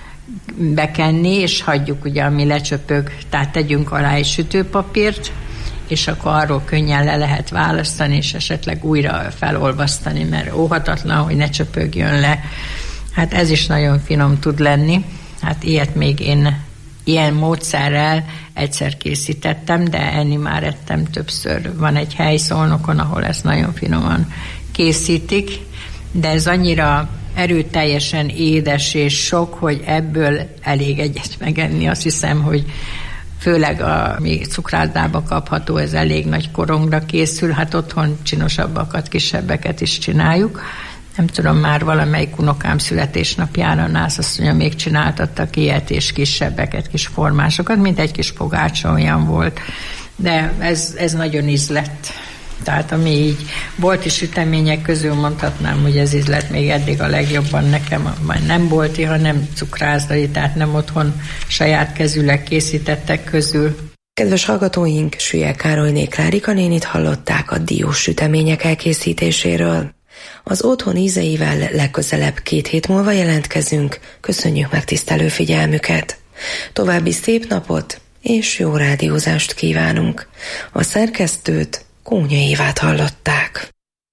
bekenni, és hagyjuk, ugye, ami lecsöpög, tehát tegyünk alá egy sütőpapírt, és akkor arról könnyen le lehet választani, és esetleg újra felolvasztani, mert óhatatlan, hogy ne csöpögjön le. Hát ez is nagyon finom tud lenni. Hát ilyet még én ilyen módszerrel egyszer készítettem, de enni már ettem többször. Van egy hely Szolnokon, ahol ezt nagyon finoman készítik, de ez annyira erőteljesen édes és sok, hogy ebből elég egyet megenni. Azt hiszem, hogy főleg a mi cukrászdába kapható, ez elég nagy korongra készül, hát otthon csinosabbakat, kisebbeket is csináljuk. Nem tudom, már valamelyik unokám születésnapjára nász azt mondja, még csináltattak ilyet, és kisebbeket, kis formásokat, mint egy kis pogácsa olyan volt. De ez, ez nagyon ízlett. Tehát ami így bolti sütemények közül mondhatnám, hogy ez ízlett még eddig a legjobban nekem, már nem bolti, hanem cukrászdai, tehát nem otthon saját kezűleg készítettek közül. Kedves hallgatóink, Süllyel Károlyné Klárika nénit hallották a diós sütemények elkészítéséről. Az otthon ízeivel legközelebb két hét múlva jelentkezünk. Köszönjük megtisztelő figyelmüket. További szép napot és jó rádiózást kívánunk. A szerkesztőt, Kónya Évát hallották.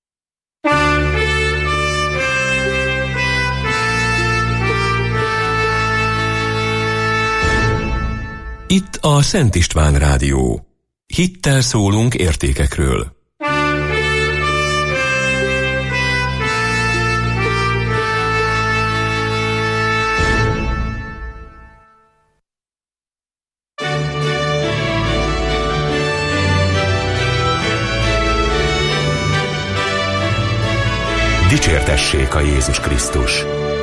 Itt a Szent István Rádió. Hittel szólunk értékekről. Dicsértessék a Jézus Krisztus!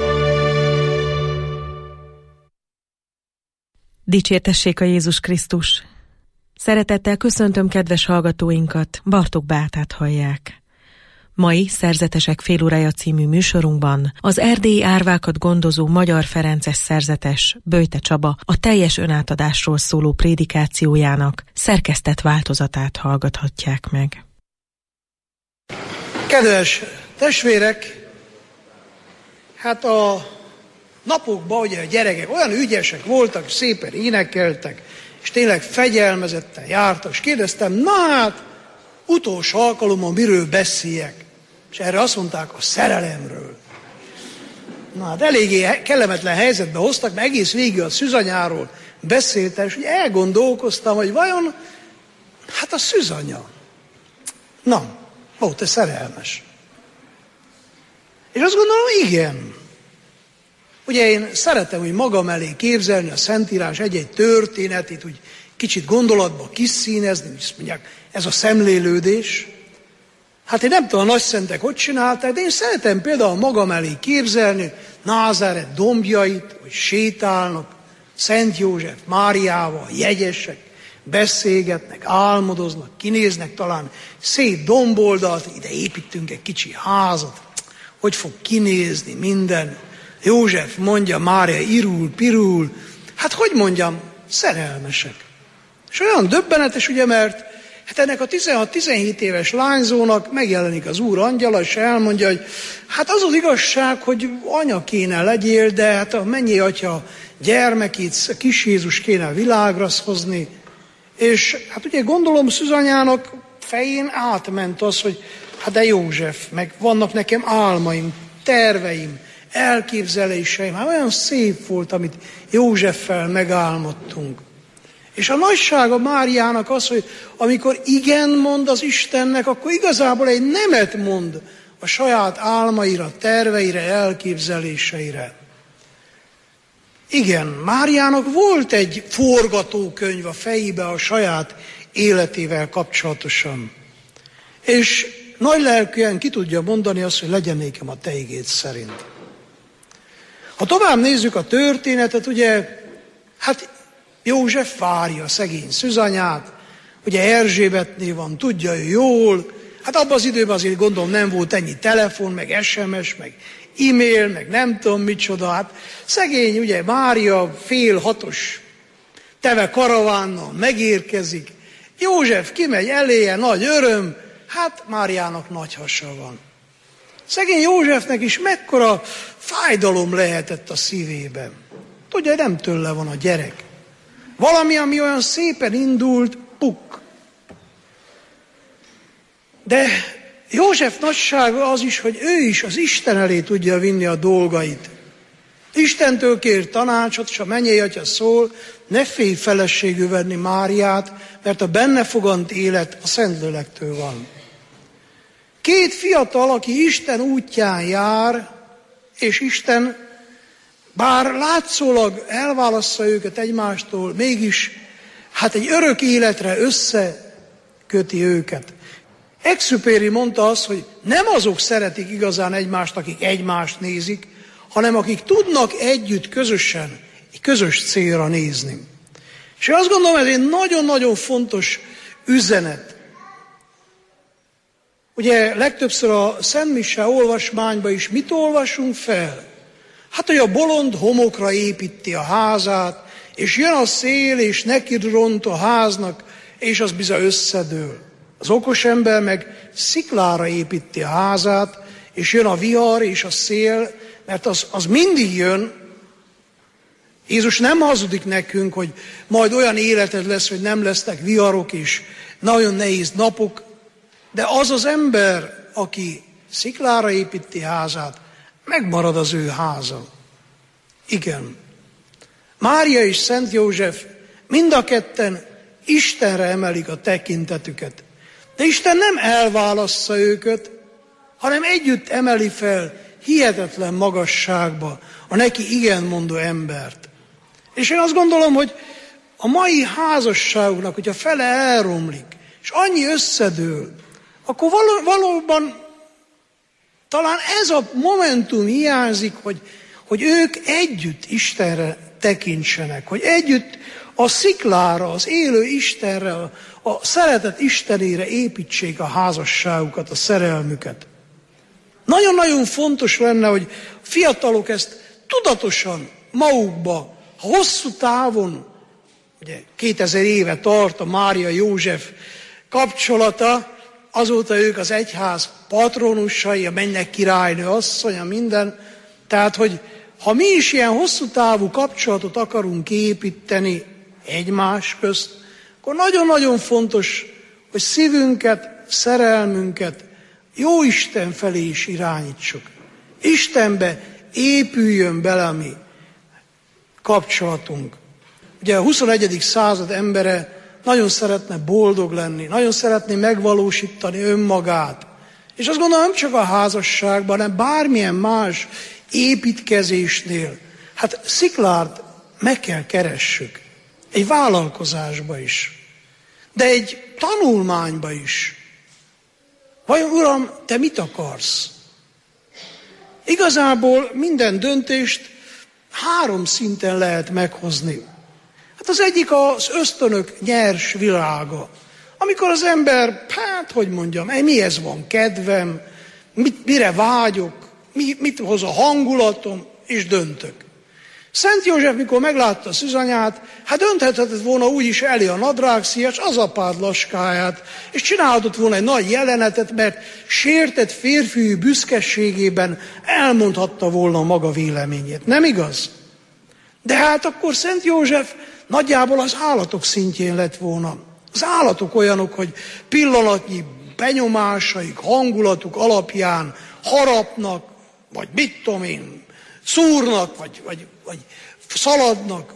Dicsértessék a Jézus Krisztus! Szeretettel köszöntöm kedves hallgatóinkat, Bartók Beátát hallják. Mai Szerzetesek félórája című műsorunkban az erdélyi árvákat gondozó Magyar Ferences szerzetes Böjte Csaba a teljes önátadásról szóló prédikációjának szerkesztett változatát hallgathatják meg. Kedves testvérek, hát a napokban ugye a gyerekek olyan ügyesek voltak, szépen énekeltek, és tényleg fegyelmezetten jártak, és kérdeztem, na hát, utolsó alkalommal miről beszéljek? És erre azt mondták, a szerelemről. Na hát eléggé kellemetlen helyzetbe hoztak, mert egész végig a szűzanyáról beszéltem, és ugye elgondolkoztam, hogy vajon, hát a szűzanya. Na, volt-e szerelmes? És azt gondolom, igen. Ugye én szeretem, hogy magam elé képzelni a Szentírás egy-egy történetét, úgy kicsit gondolatba kiszínezni, és mondják, ez a szemlélődés. Hát én nem tudom, a nagyszentek hogy csinálták, de én szeretem például magam elé képzelni Názáret dombjait, hogy sétálnak, Szent József Máriával, jegyesek, beszélgetnek, álmodoznak, kinéznek talán szét domboldalt, ide építünk egy kicsi házat, hogy fog kinézni minden. József mondja, Mária irul, pirul, hát hogy mondjam, szerelmesek. És olyan döbbenetes, ugye, mert hát ennek a tizenhat-tizenhét éves lányzónak megjelenik az Úr angyala, és elmondja, hogy hát az az igazság, hogy anya kéne legyél, de hát a mennyi atya gyermekét, kis Jézus kéne világra hozni. És hát ugye gondolom szűzanyának fején átment az, hogy hát de József, meg vannak nekem álmaim, terveim, elképzeléseim, hát olyan szép volt, amit Józseffel megálmodtunk. És a nagysága Máriának az, hogy amikor igen mond az Istennek, akkor igazából egy nemet mond a saját álmaira, terveire, elképzeléseire. Igen, Máriának volt egy forgatókönyv a fejébe a saját életével kapcsolatosan. És nagy lelkűen ki tudja mondani azt, hogy legyen nékem a te igéd szerint. Ha tovább nézzük a történetet, ugye, hát József várja a szegény szűzanyát, ugye Erzsébetnél van, tudja ő jól, hát abban az időben azért gondolom nem volt ennyi telefon, meg es em es, meg e-mail, meg nem tudom micsoda, hát szegény, ugye Mária fél hatos teve karavánnal megérkezik, József kimegy eléje, nagy öröm, hát Máriának nagy hasa van. Szegény Józsefnek is mekkora fájdalom lehetett a szívében. Tudja, nem tőle van a gyerek. Valami, ami olyan szépen indult, puk. De József nagysága az is, hogy ő is az Isten elé tudja vinni a dolgait. Istentől kér tanácsot, és a mennyei atya szól, ne félj feleségül venni Máriát, mert a benne fogant élet a Szentlélekktől van. Két fiatal, aki Isten útján jár, és Isten bár látszólag elválassza őket egymástól, mégis hát egy örök életre összeköti őket. Exupéry mondta azt, hogy nem azok szeretik igazán egymást, akik egymást nézik, hanem akik tudnak együtt közösen, egy közös célra nézni. És én azt gondolom, ez egy nagyon-nagyon fontos üzenet. Ugye legtöbbször a Szentmise olvasmányban is mit olvasunk fel? Hát, hogy a bolond homokra építi a házát, és jön a szél, és neki ront a háznak, és az bizony összedől. Az okos ember meg sziklára építi a házát, és jön a vihar és a szél, mert az, az mindig jön. Jézus nem hazudik nekünk, hogy majd olyan életed lesz, hogy nem lesznek viharok és nagyon nehéz napok, de az az ember, aki sziklára építi házát, megmarad az ő háza. Igen. Mária és Szent József mind a ketten Istenre emelik a tekintetüket. De Isten nem elválassza őket, hanem együtt emeli fel hihetetlen magasságba a neki igenmondó embert. És én azt gondolom, hogy a mai házasságuknak, hogyha fele elromlik, és annyi összedől, akkor való, valóban Talán ez a momentum hiányzik, hogy, hogy ők együtt Istenre tekintsenek, hogy együtt a sziklára, az élő Istenre, a, a szeretet Istenére építsék a házasságukat, a szerelmüket. Nagyon-nagyon fontos lenne, hogy fiatalok ezt tudatosan magukba, ha hosszú távon, ugye kétezer éve tart a Mária József kapcsolata, azóta ők az egyház patronusai, a mennyek királynő asszonya, minden. Tehát, hogy ha mi is ilyen hosszú távú kapcsolatot akarunk építeni egymás közt, akkor nagyon-nagyon fontos, hogy szívünket, szerelmünket jó Isten felé is irányítsuk. Istenbe épüljön bele a mi kapcsolatunk. Ugye a huszonegyedik század embere nagyon szeretne boldog lenni, nagyon szeretné megvalósítani önmagát. És azt gondolom, nem csak a házasságban, hanem bármilyen más építkezésnél. Hát sziklárt meg kell keressük. Egy vállalkozásba is. De egy tanulmányba is. Vajon, Uram, te mit akarsz? Igazából minden döntést három szinten lehet meghozni. Hát az egyik az ösztönök nyers világa. Amikor az ember, hát hogy mondjam, mihez van kedvem, mit, mire vágyok, mi, mit hoz a hangulatom, és döntök. Szent József, mikor meglátta Szűzanyát, hát dönthetett volna úgyis elé a nadrágszíjas, az apád laskáját, és csinálhatott volna egy nagy jelenetet, mert sértett férfiú büszkeségében elmondhatta volna maga véleményét. Nem igaz? De hát akkor Szent József nagyjából az állatok szintjén lett volna. Az állatok olyanok, hogy pillanatnyi benyomásaik, hangulatuk alapján harapnak, vagy mit tudom én, szúrnak, vagy, vagy, vagy szaladnak.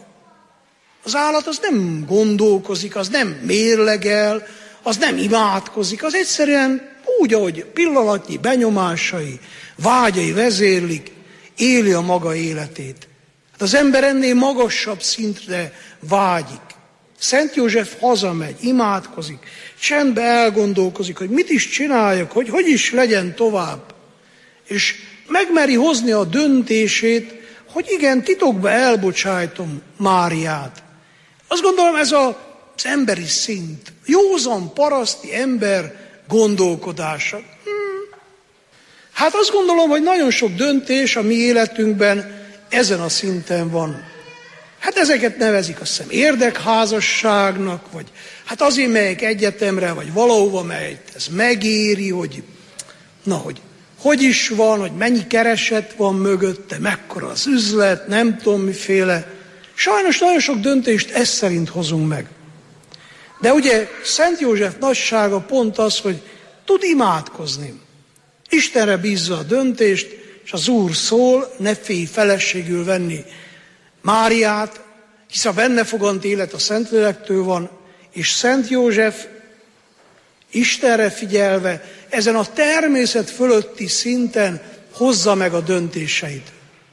Az állat az nem gondolkozik, az nem mérlegel, az nem imádkozik, az egyszerűen úgy, ahogy pillanatnyi benyomásai, vágyai vezérlik, éli a maga életét. Hát az ember ennél magasabb szintre vágyik. Szent József hazamegy, imádkozik, csendbe elgondolkozik, hogy mit is csináljak, hogy hogy is legyen tovább. És megmeri hozni a döntését, hogy igen, titokba elbocsájtom Máriát. Azt gondolom, ez az emberi szint, józan paraszti ember gondolkodása. Hmm. Hát azt gondolom, hogy nagyon sok döntés a mi életünkben ezen a szinten van. Hát ezeket nevezik, azt hiszem, érdekházasságnak, vagy hát azért megyek egyetemre, vagy valahova megy, ez megéri, hogy na, hogy hogy is van, hogy mennyi kereset van mögötte, mekkora az üzlet, nem tudom miféle. Sajnos nagyon sok döntést ez szerint hozunk meg. De ugye Szent József nagysága pont az, hogy tud imádkozni. Istenre bízza a döntést, és az Úr szól, ne félj feleségül venni Máriát, hisz a benne fogant élet a Szentlélektől van, és Szent József Istenre figyelve ezen a természet fölötti szinten hozza meg a döntéseit.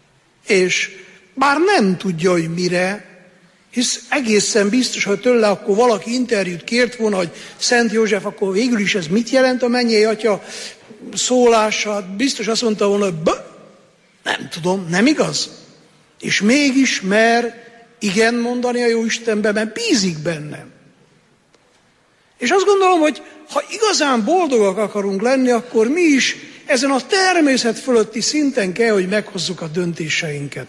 És bár nem tudja, hogy mire, hisz egészen biztos, hogy tőle akkor valaki interjút kért volna, hogy Szent József, akkor végül is ez mit jelent a mennyei atya szólása, biztos azt mondta volna, hogy b- nem tudom, nem igaz? És mégis mer igen mondani a Jóistenbe, mert bízik bennem. És azt gondolom, hogy ha igazán boldogak akarunk lenni, akkor mi is ezen a természet fölötti szinten kell, hogy meghozzuk a döntéseinket.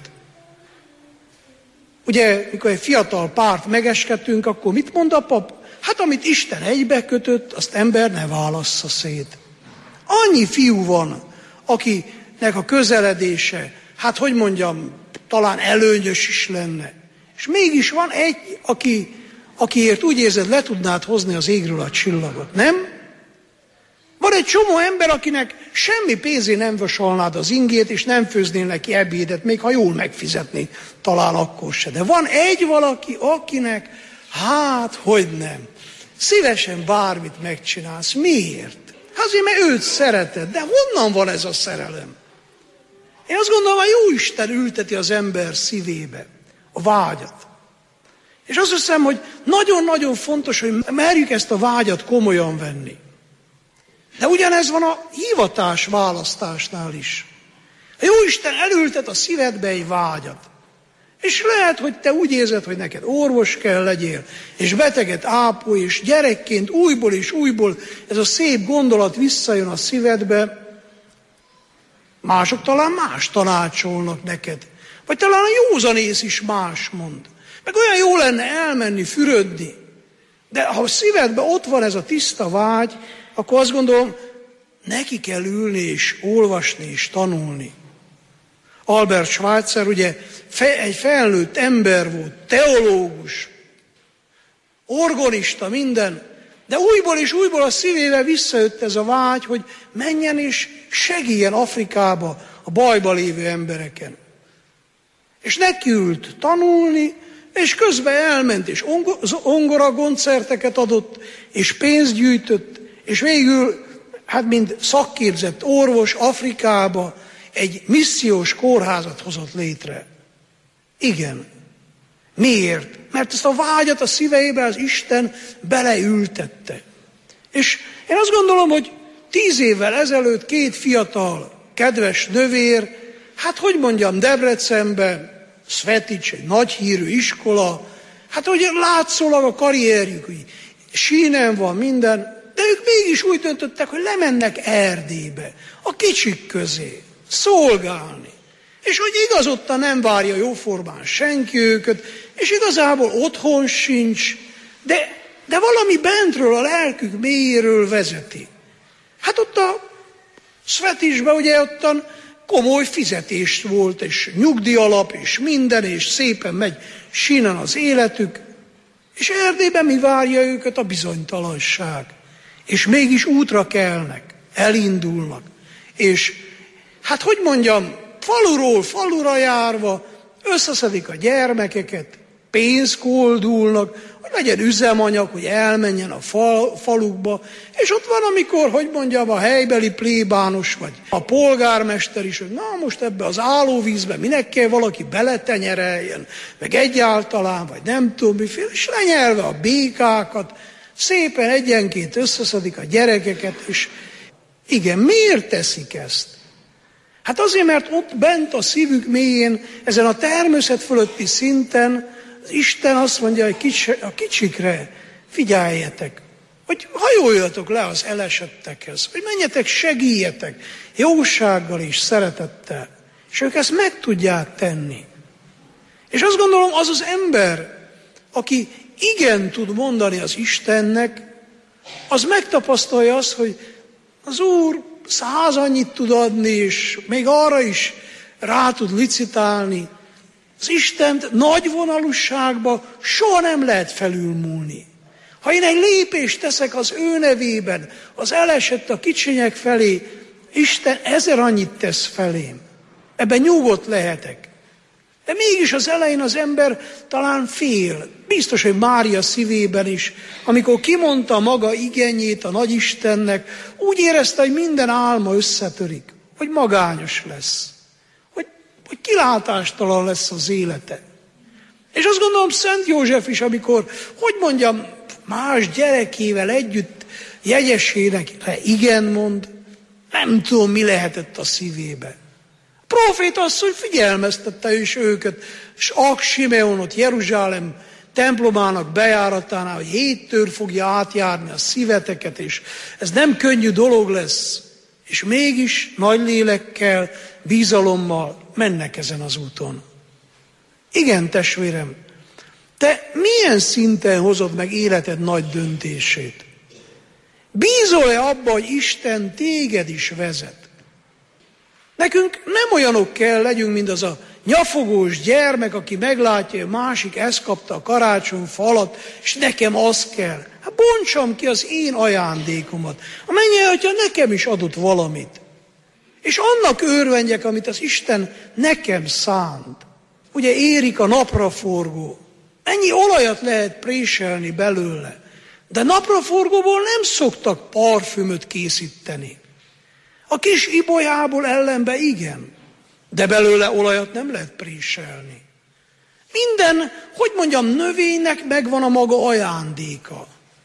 Ugye, mikor egy fiatal párt megeskedtünk, akkor mit mond a pap? Hát amit Isten egybe kötött, azt ember ne válassza szét. Annyi fiú van, akinek a közeledése, hát hogy mondjam, talán előnyös is lenne. És mégis van egy, aki, akiért úgy érzed, le tudnád hozni az égről a csillagot, nem? Van egy csomó ember, akinek semmi pénzé nem vasalnád az ingét, és nem főznél neki ebédet, még ha jól megfizetné, talán akkor se. De van egy valaki, akinek, hát, hogy nem, szívesen bármit megcsinálsz. Miért? Azért, mert őt szereted. De honnan van ez a szerelem? Én azt gondolom, hogy Jóisten ülteti az ember szívébe a vágyat. És azt hiszem, hogy nagyon-nagyon fontos, hogy merjük ezt a vágyat komolyan venni. De ugyanez van a hivatás választásnál is. A Jóisten elültet a szívedbe egy vágyat. És lehet, hogy te úgy érzed, hogy neked orvos kell legyél, és beteget ápolj, és gyerekként újból és újból ez a szép gondolat visszajön a szívedbe. Mások talán más tanácsolnak neked. Vagy talán a józanész is más mond. Meg olyan jó lenne elmenni, fürödni. De ha a szívedben ott van ez a tiszta vágy, akkor azt gondolom, neki kell ülni és olvasni és tanulni. Albert Schweitzer ugye egy felnőtt ember volt, teológus, orgonista, minden, de újból és újból a szívével visszajött ez a vágy, hogy menjen és segítsen Afrikába a bajba lévő embereken. És nekiült tanulni, és közben elment, és ongora koncerteket adott, és pénzt gyűjtött, és végül, hát mint szakképzett orvos Afrikába egy missziós kórházat hozott létre. Igen. Miért? Mert ezt a vágyat a szíveibe az Isten beleültette. És én azt gondolom, hogy tíz évvel ezelőtt két fiatal, kedves növér, hát hogy mondjam, Debrecenben, Svetics, egy nagy hírű iskola, hát hogy látszólag a karrierjük, hogy sínen van minden, de ők mégis úgy döntöttek, hogy lemennek Erdélybe, a kicsik közé, szolgálni. És hogy igazodtan nem várja jóformán senki őket, és igazából otthon sincs, de, de valami bentről, a lelkük mélyéről vezeti. Hát ott a Sveticsben ugye ottan komoly fizetést volt, és nyugdíjalap, és minden, és szépen megy sínen az életük, és Erdélyben mi várja őket? A bizonytalanság. És mégis útra kelnek, elindulnak, és hát hogy mondjam, faluról falura járva összeszedik a gyermekeket, pénzt koldulnak, hogy legyen üzemanyag, hogy elmenjen a fal, falukba, és ott van, amikor, hogy mondjam, a helybeli plébános, vagy a polgármester is, hogy na most ebbe az állóvízbe minek kell valaki beletenyereljen, meg egyáltalán, vagy nem tudom miféle, és lenyelve a békákat, szépen egyenként összeszedik a gyerekeket, és igen, miért teszik ezt? Hát azért, mert ott bent a szívük mélyén, ezen a természet fölötti szinten az Isten azt mondja hogy kicsi, a kicsikre, figyeljetek, hogy hajoljatok le az elesettekhez, hogy menjetek, segíjetek jósággal és szeretettel, és ők ezt meg tudják tenni. És azt gondolom, az az ember, aki igen tud mondani az Istennek, az megtapasztalja azt, hogy az Úr száz annyit tud adni, és még arra is rá tud licitálni. Az Istent nagy vonalúságba soha nem lehet felülmúlni. Ha én egy lépést teszek az ő nevében, az elesett a kicsinyek felé, Isten ezer annyit tesz felém. Ebben nyugodt lehetek. De mégis az elején az ember talán fél. Biztos, hogy Mária szívében is, amikor kimondta maga igényét a Nagyistennek, úgy érezte, hogy minden álma összetörik, hogy magányos lesz, hogy, hogy kilátástalan lesz az élete. És azt gondolom, Szent József is, amikor, hogy mondjam, más gyerekével együtt jegyesének igen mond, nem tudom, mi lehetett a szívébe. A próféta asszony figyelmeztette is őket, és Ak Simeonot Jeruzsálem templomának bejáratánál, hogy héttől fogja átjárni a szíveteket, és ez nem könnyű dolog lesz. És mégis nagy lélekkel, bizalommal mennek ezen az úton. Igen, testvérem, te milyen szinten hozod meg életed nagy döntését? Bízol-e abba, hogy Isten téged is vezet? Nekünk nem olyanok kell legyünk, mint az a nyafogós gyermek, aki meglátja, hogy másik ezt kapta a karácsonyfa alatt, és nekem az kell. Hát bontsam ki az én ajándékomat. A mennyei nekem is adott valamit. És annak örvendjek, amit az Isten nekem szánt. Ugye érik a napraforgó. Ennyi olajat lehet préselni belőle. De napraforgóból nem szoktak parfümöt készíteni. A kis ibolyából ellenben igen, de belőle olajat nem lehet préselni. Minden, hogy mondjam, növénynek megvan a maga ajándéka.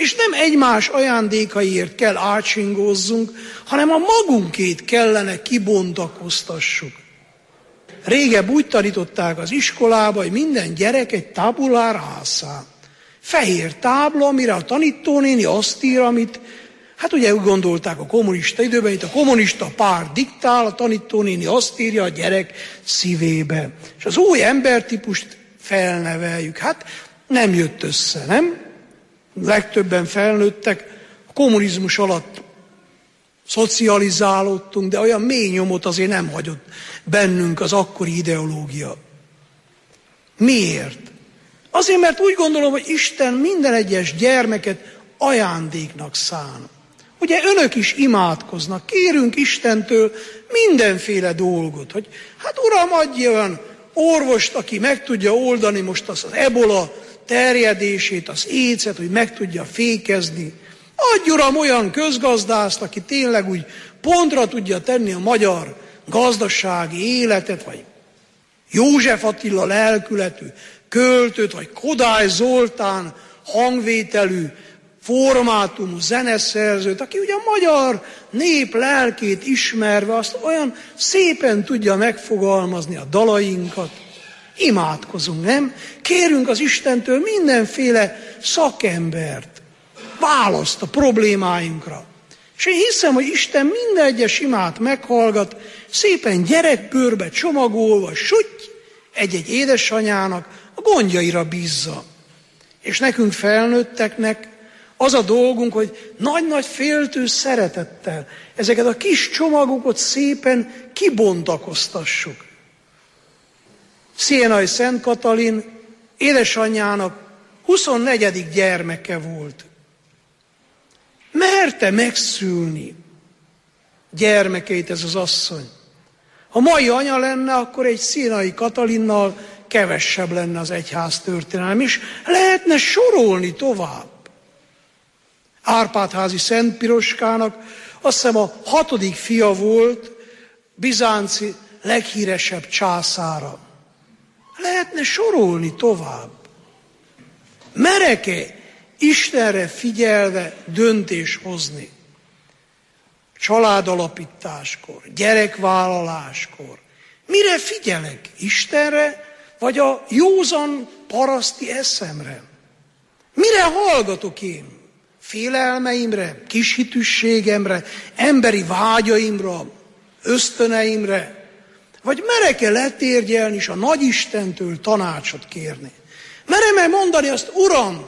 És nem egymás ajándékaiért kell átsingózzunk, hanem a magunkét kellene kibontakoztassuk. Régebb úgy tanították az iskolába, hogy minden gyerek egy tabula rasa. Fehér tábla, amire a tanítónéni azt ír, amit, hát ugye úgy gondolták a kommunista időben, itt a kommunista párt diktál, a tanítónéni azt írja a gyerek szívébe. És az új embertípust felneveljük. Hát nem jött össze, nem? Legtöbben felnőttek, a kommunizmus alatt szocializálódtunk, de olyan mély nyomot azért nem hagyott bennünk az akkori ideológia. Miért? Azért, mert úgy gondolom, hogy Isten minden egyes gyermeket ajándéknak szán. Ugye önök is imádkoznak, kérünk Istentől mindenféle dolgot, hogy hát Uram, adj olyan orvost, aki meg tudja oldani most az, az ebola terjedését, az écet, hogy meg tudja fékezni. Adj Uram olyan közgazdászt, aki tényleg úgy pontra tudja tenni a magyar gazdasági életet, vagy József Attila lelkületű költőt, vagy Kodály Zoltán hangvételű, formátumú zeneszerzőt, aki ugye a magyar nép lelkét ismerve azt olyan szépen tudja megfogalmazni a dalainkat. Imádkozunk, nem? Kérünk az Istentől mindenféle szakembert, választ a problémáinkra. És én hiszem, hogy Isten minden egyes imát meghallgat, szépen gyerekbőrbe csomagolva, sütty, egy-egy édesanyának a gondjaira bízza. És nekünk felnőtteknek az a dolgunk, hogy nagy-nagy féltő szeretettel ezeket a kis csomagokat szépen kibontakoztassuk. Sienai Szent Katalin édesanyjának huszonnegyedik gyermeke volt. Merte megszülni gyermekeit ez az asszony. Ha mai anya lenne, akkor egy Sienai Katalinnal kevesebb lenne az egyház történelem, és lehetne sorolni tovább. Árpádházi Szent Piroskának azt hiszem a hatodik fia volt, Bizánci leghíresebb császára. Lehetne sorolni tovább. Merek-e Istenre figyelve döntés hozni? Családalapításkor, gyerekvállaláskor. Mire figyelek? Istenre, vagy a józan paraszti eszemre? Mire hallgatok én? Félelmeimre, kishitűségemre, emberi vágyaimra, ösztöneimre? Vagy merek-e letérgyelni és a Nagyistentől tanácsot kérni? Merem-e mondani azt, Uram,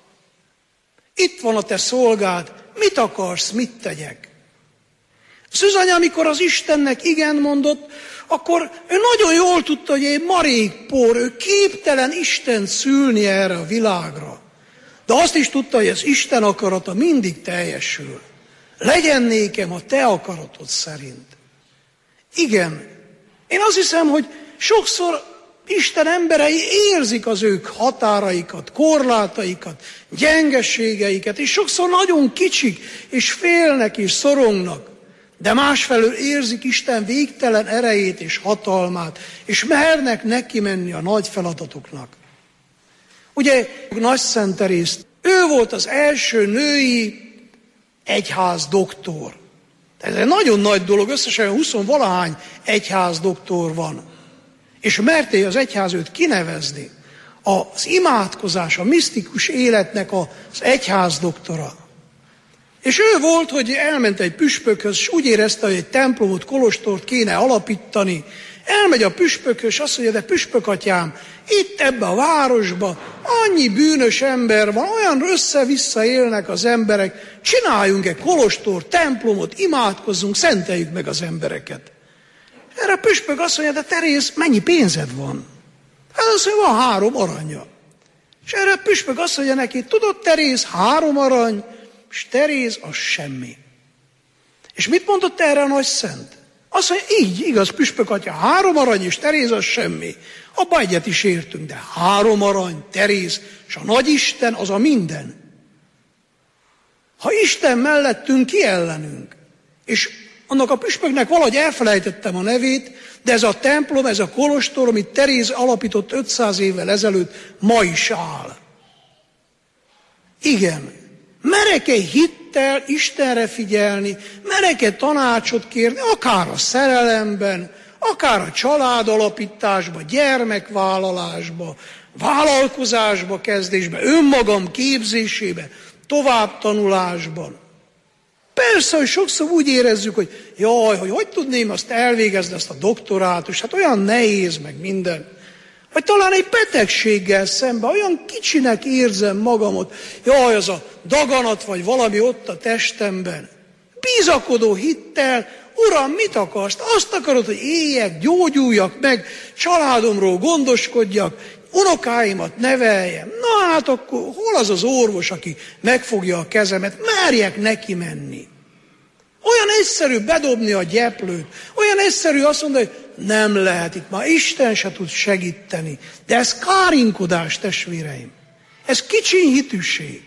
itt van a te szolgád, mit akarsz, mit tegyek? Szűzanya, amikor az Istennek igen mondott, akkor ő nagyon jól tudta, hogy egy marék por, ő képtelen Istent szülni erre a világra. De azt is tudta, hogy az Isten akarata mindig teljesül. Legyen nékem a te akaratod szerint. Igen, én azt hiszem, hogy sokszor Isten emberei érzik az ők határaikat, korlátaikat, gyengeségeiket, és sokszor nagyon kicsik, és félnek, és szorongnak. De másfelől érzik Isten végtelen erejét és hatalmát, és mernek neki menni a nagy feladatoknak. Ugye Nagyszent Teréz, ő volt az első női egyház doktor. Ez egy nagyon nagy dolog, összesen huszonvalahány egyház doktor van. És merté az egyház őt kinevezni. Az imádkozás, a misztikus életnek az egyház doktora. És ő volt, hogy elment egy püspökhöz, és úgy érezte, hogy egy templomot, kolostort kéne alapítani. Elmegy a püspökhöz, és azt mondja, de püspökatyám, itt ebbe a városba annyi bűnös ember van, olyan össze-vissza élnek az emberek, csináljunk egy kolostort, templomot, imádkozzunk, szenteljük meg az embereket. Erre a püspök azt mondja, de Teréz, mennyi pénzed van? Hát azt mondja, van három aranya. És erre a püspök azt mondja neki, tudod Teréz, három arany, és Teréz az semmi. És mit mondott erre a nagy szent? Azt mondja, így, igaz, püspök atya, három arany és Teréz az semmi. Abba egyet is értünk, de három arany, Teréz, és a nagyisten az a minden. Ha Isten mellettünk, ki ellenünk? És annak a püspöknek valahogy elfelejtettem a nevét, de ez a templom, ez a kolostor, amit Teréz alapított ötszáz évvel ezelőtt, ma is áll. Igen, Merek-e hittel Istenre figyelni, merek-e tanácsot kérni, akár a szerelemben, akár a családalapításba, gyermekvállalásba, vállalkozásba kezdésbe, önmagam képzésébe, továbbtanulásban. Persze, hogy sokszor úgy érezzük, hogy jaj, hogy hogy tudném azt elvégezni, azt a doktorátust, hát olyan nehéz, meg minden. Vagy talán egy betegséggel szemben, olyan kicsinek érzem magamot, jaj, az a daganat, vagy valami ott a testemben. Bízakodó hittel, Uram, mit akarsz? Azt akarod, hogy éljek, gyógyuljak meg, családomról gondoskodjak, unokáimat neveljem. Na hát akkor hol az az orvos, aki megfogja a kezemet? Merjek neki menni. Olyan egyszerű bedobni a gyeplőt, olyan egyszerű azt mondani, hogy nem lehet, itt már Isten se tud segíteni. De ez kárinkodás, testvéreim. Ez kicsi hitűség.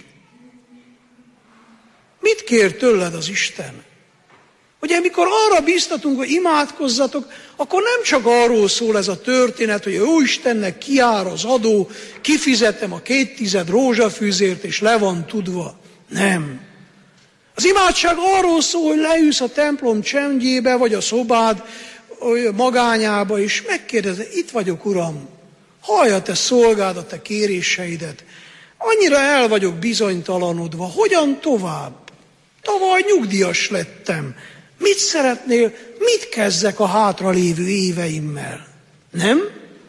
Mit kér tőled az Isten? Ugye, mikor arra bíztatunk, hogy imádkozzatok, akkor nem csak arról szól ez a történet, hogy jó Istennek kijár az adó, kifizetem a két tized rózsafűzért, és le van tudva. Nem. Az imádság arról szól, hogy leülsz a templom csendjébe, vagy a szobád magányába, és megkérdezed, itt vagyok, Uram, hallja te szolgád a te kéréseidet. Annyira el vagyok bizonytalanodva, hogyan tovább? Tavaly nyugdíjas lettem. Mit szeretnél, mit kezdek a hátralévő éveimmel? Nem?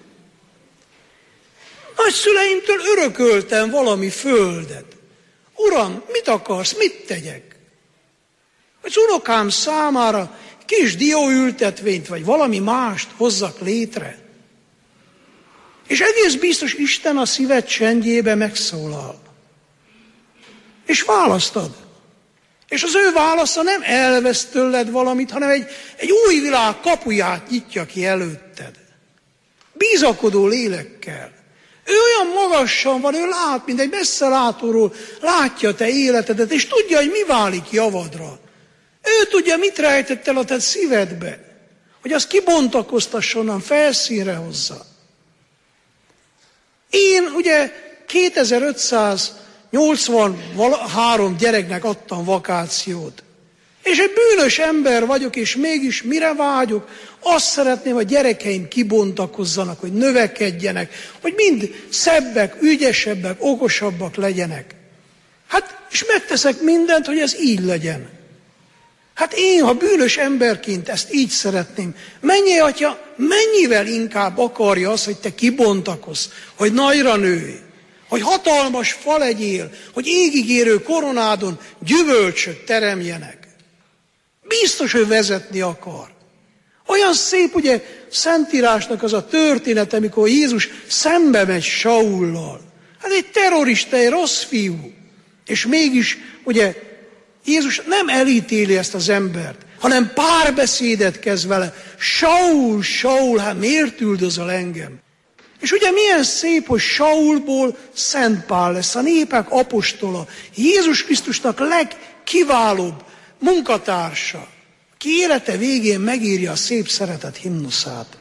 Nagyszüleimtől örököltem valami földet. Uram, mit akarsz, mit tegyek? Az unokám számára kis dióültetvényt, vagy valami mást hozzak létre. És egész biztos Isten a szíved csendjébe megszólal. És választad. És az ő válasza nem elvesz tőled valamit, hanem egy, egy új világ kapuját nyitja ki előtted. Bízakodó lélekkel. Ő olyan magasan van, ő lát, mint egy messzelátóról, látja te életedet, és tudja, hogy mi válik javadra. Ő tudja, mit rejtett el a te szívedbe, hogy azt kibontakoztasson, onnan felszínre hozza. Én ugye kétezer-ötszáznyolcvanhárom gyereknek adtam vakációt. És egy bűnös ember vagyok, és mégis mire vágyok? Azt szeretném, hogy gyerekeim kibontakozzanak, hogy növekedjenek, hogy mind szebbek, ügyesebbek, okosabbak legyenek. Hát, és megteszek mindent, hogy ez így legyen. Hát én, ha bűnös emberként ezt így szeretném, mennyi atya, mennyivel inkább akarja azt, hogy te kibontakozz, hogy nagyra nőj, hogy hatalmas fa legyél, hogy égigérő koronádon gyümölcsök teremjenek. Biztos, hogy vezetni akar. Olyan szép, ugye, Szentírásnak az a történet, amikor Jézus szembe megy Saullal. Hát egy terrorista, egy rossz fiú. És mégis, ugye, Jézus nem elítéli ezt az embert, hanem párbeszédet kezd vele. Saul, Saul, hát miért üldözöl engem? És ugye milyen szép, hogy Saulból Szent Pál lesz, a népek apostola, Jézus Krisztusnak legkiválóbb munkatársa, ki élete végén megírja a szép szeretet himnuszát.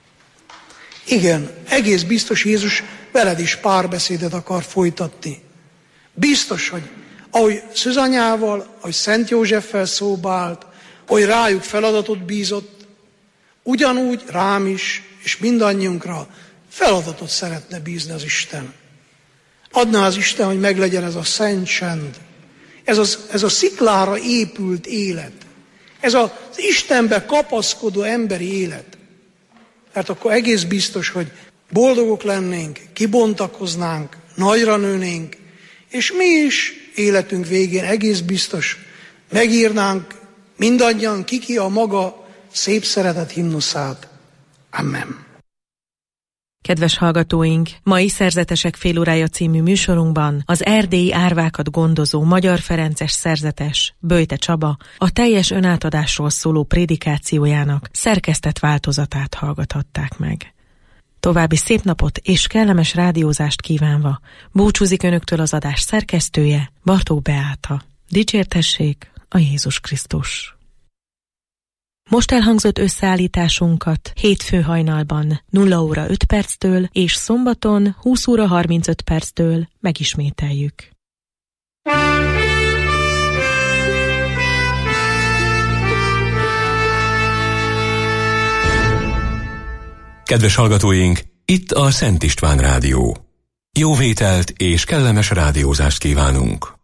Igen, egész biztos Jézus veled is párbeszédet akar folytatni. Biztos, hogy ahogy Szűzanyával, ahogy Szent Józseffel szóba állt, ahogy rájuk feladatot bízott, ugyanúgy rám is, és mindannyiunkra feladatot szeretne bízni az Isten. Adná az Isten, hogy meglegyen ez a szent csend, ez, az, ez a sziklára épült élet, ez az Istenbe kapaszkodó emberi élet. Mert akkor egész biztos, hogy boldogok lennénk, kibontakoznánk, nagyra nőnénk, és mi is életünk végén egész biztos megírnánk mindannyian kiki a maga szép szeretet himnuszát. Amen. Kedves hallgatóink, mai Szerzetesek félórája című műsorunkban az erdélyi árvákat gondozó Magyar Ferences szerzetes, Böjte Csaba a teljes önátadásról szóló prédikációjának szerkesztett változatát hallgathatták meg. További szép napot és kellemes rádiózást kívánva búcsúzik önöktől az adás szerkesztője, Bartók Beáta. Dicsértessék a Jézus Krisztus! Most elhangzott összeállításunkat hétfő hajnalban nulla óra öt perctől és szombaton húsz óra harmincöt perctől megismételjük. Kedves hallgatóink, itt a Szent István Rádió. Jó vételt és kellemes rádiózást kívánunk!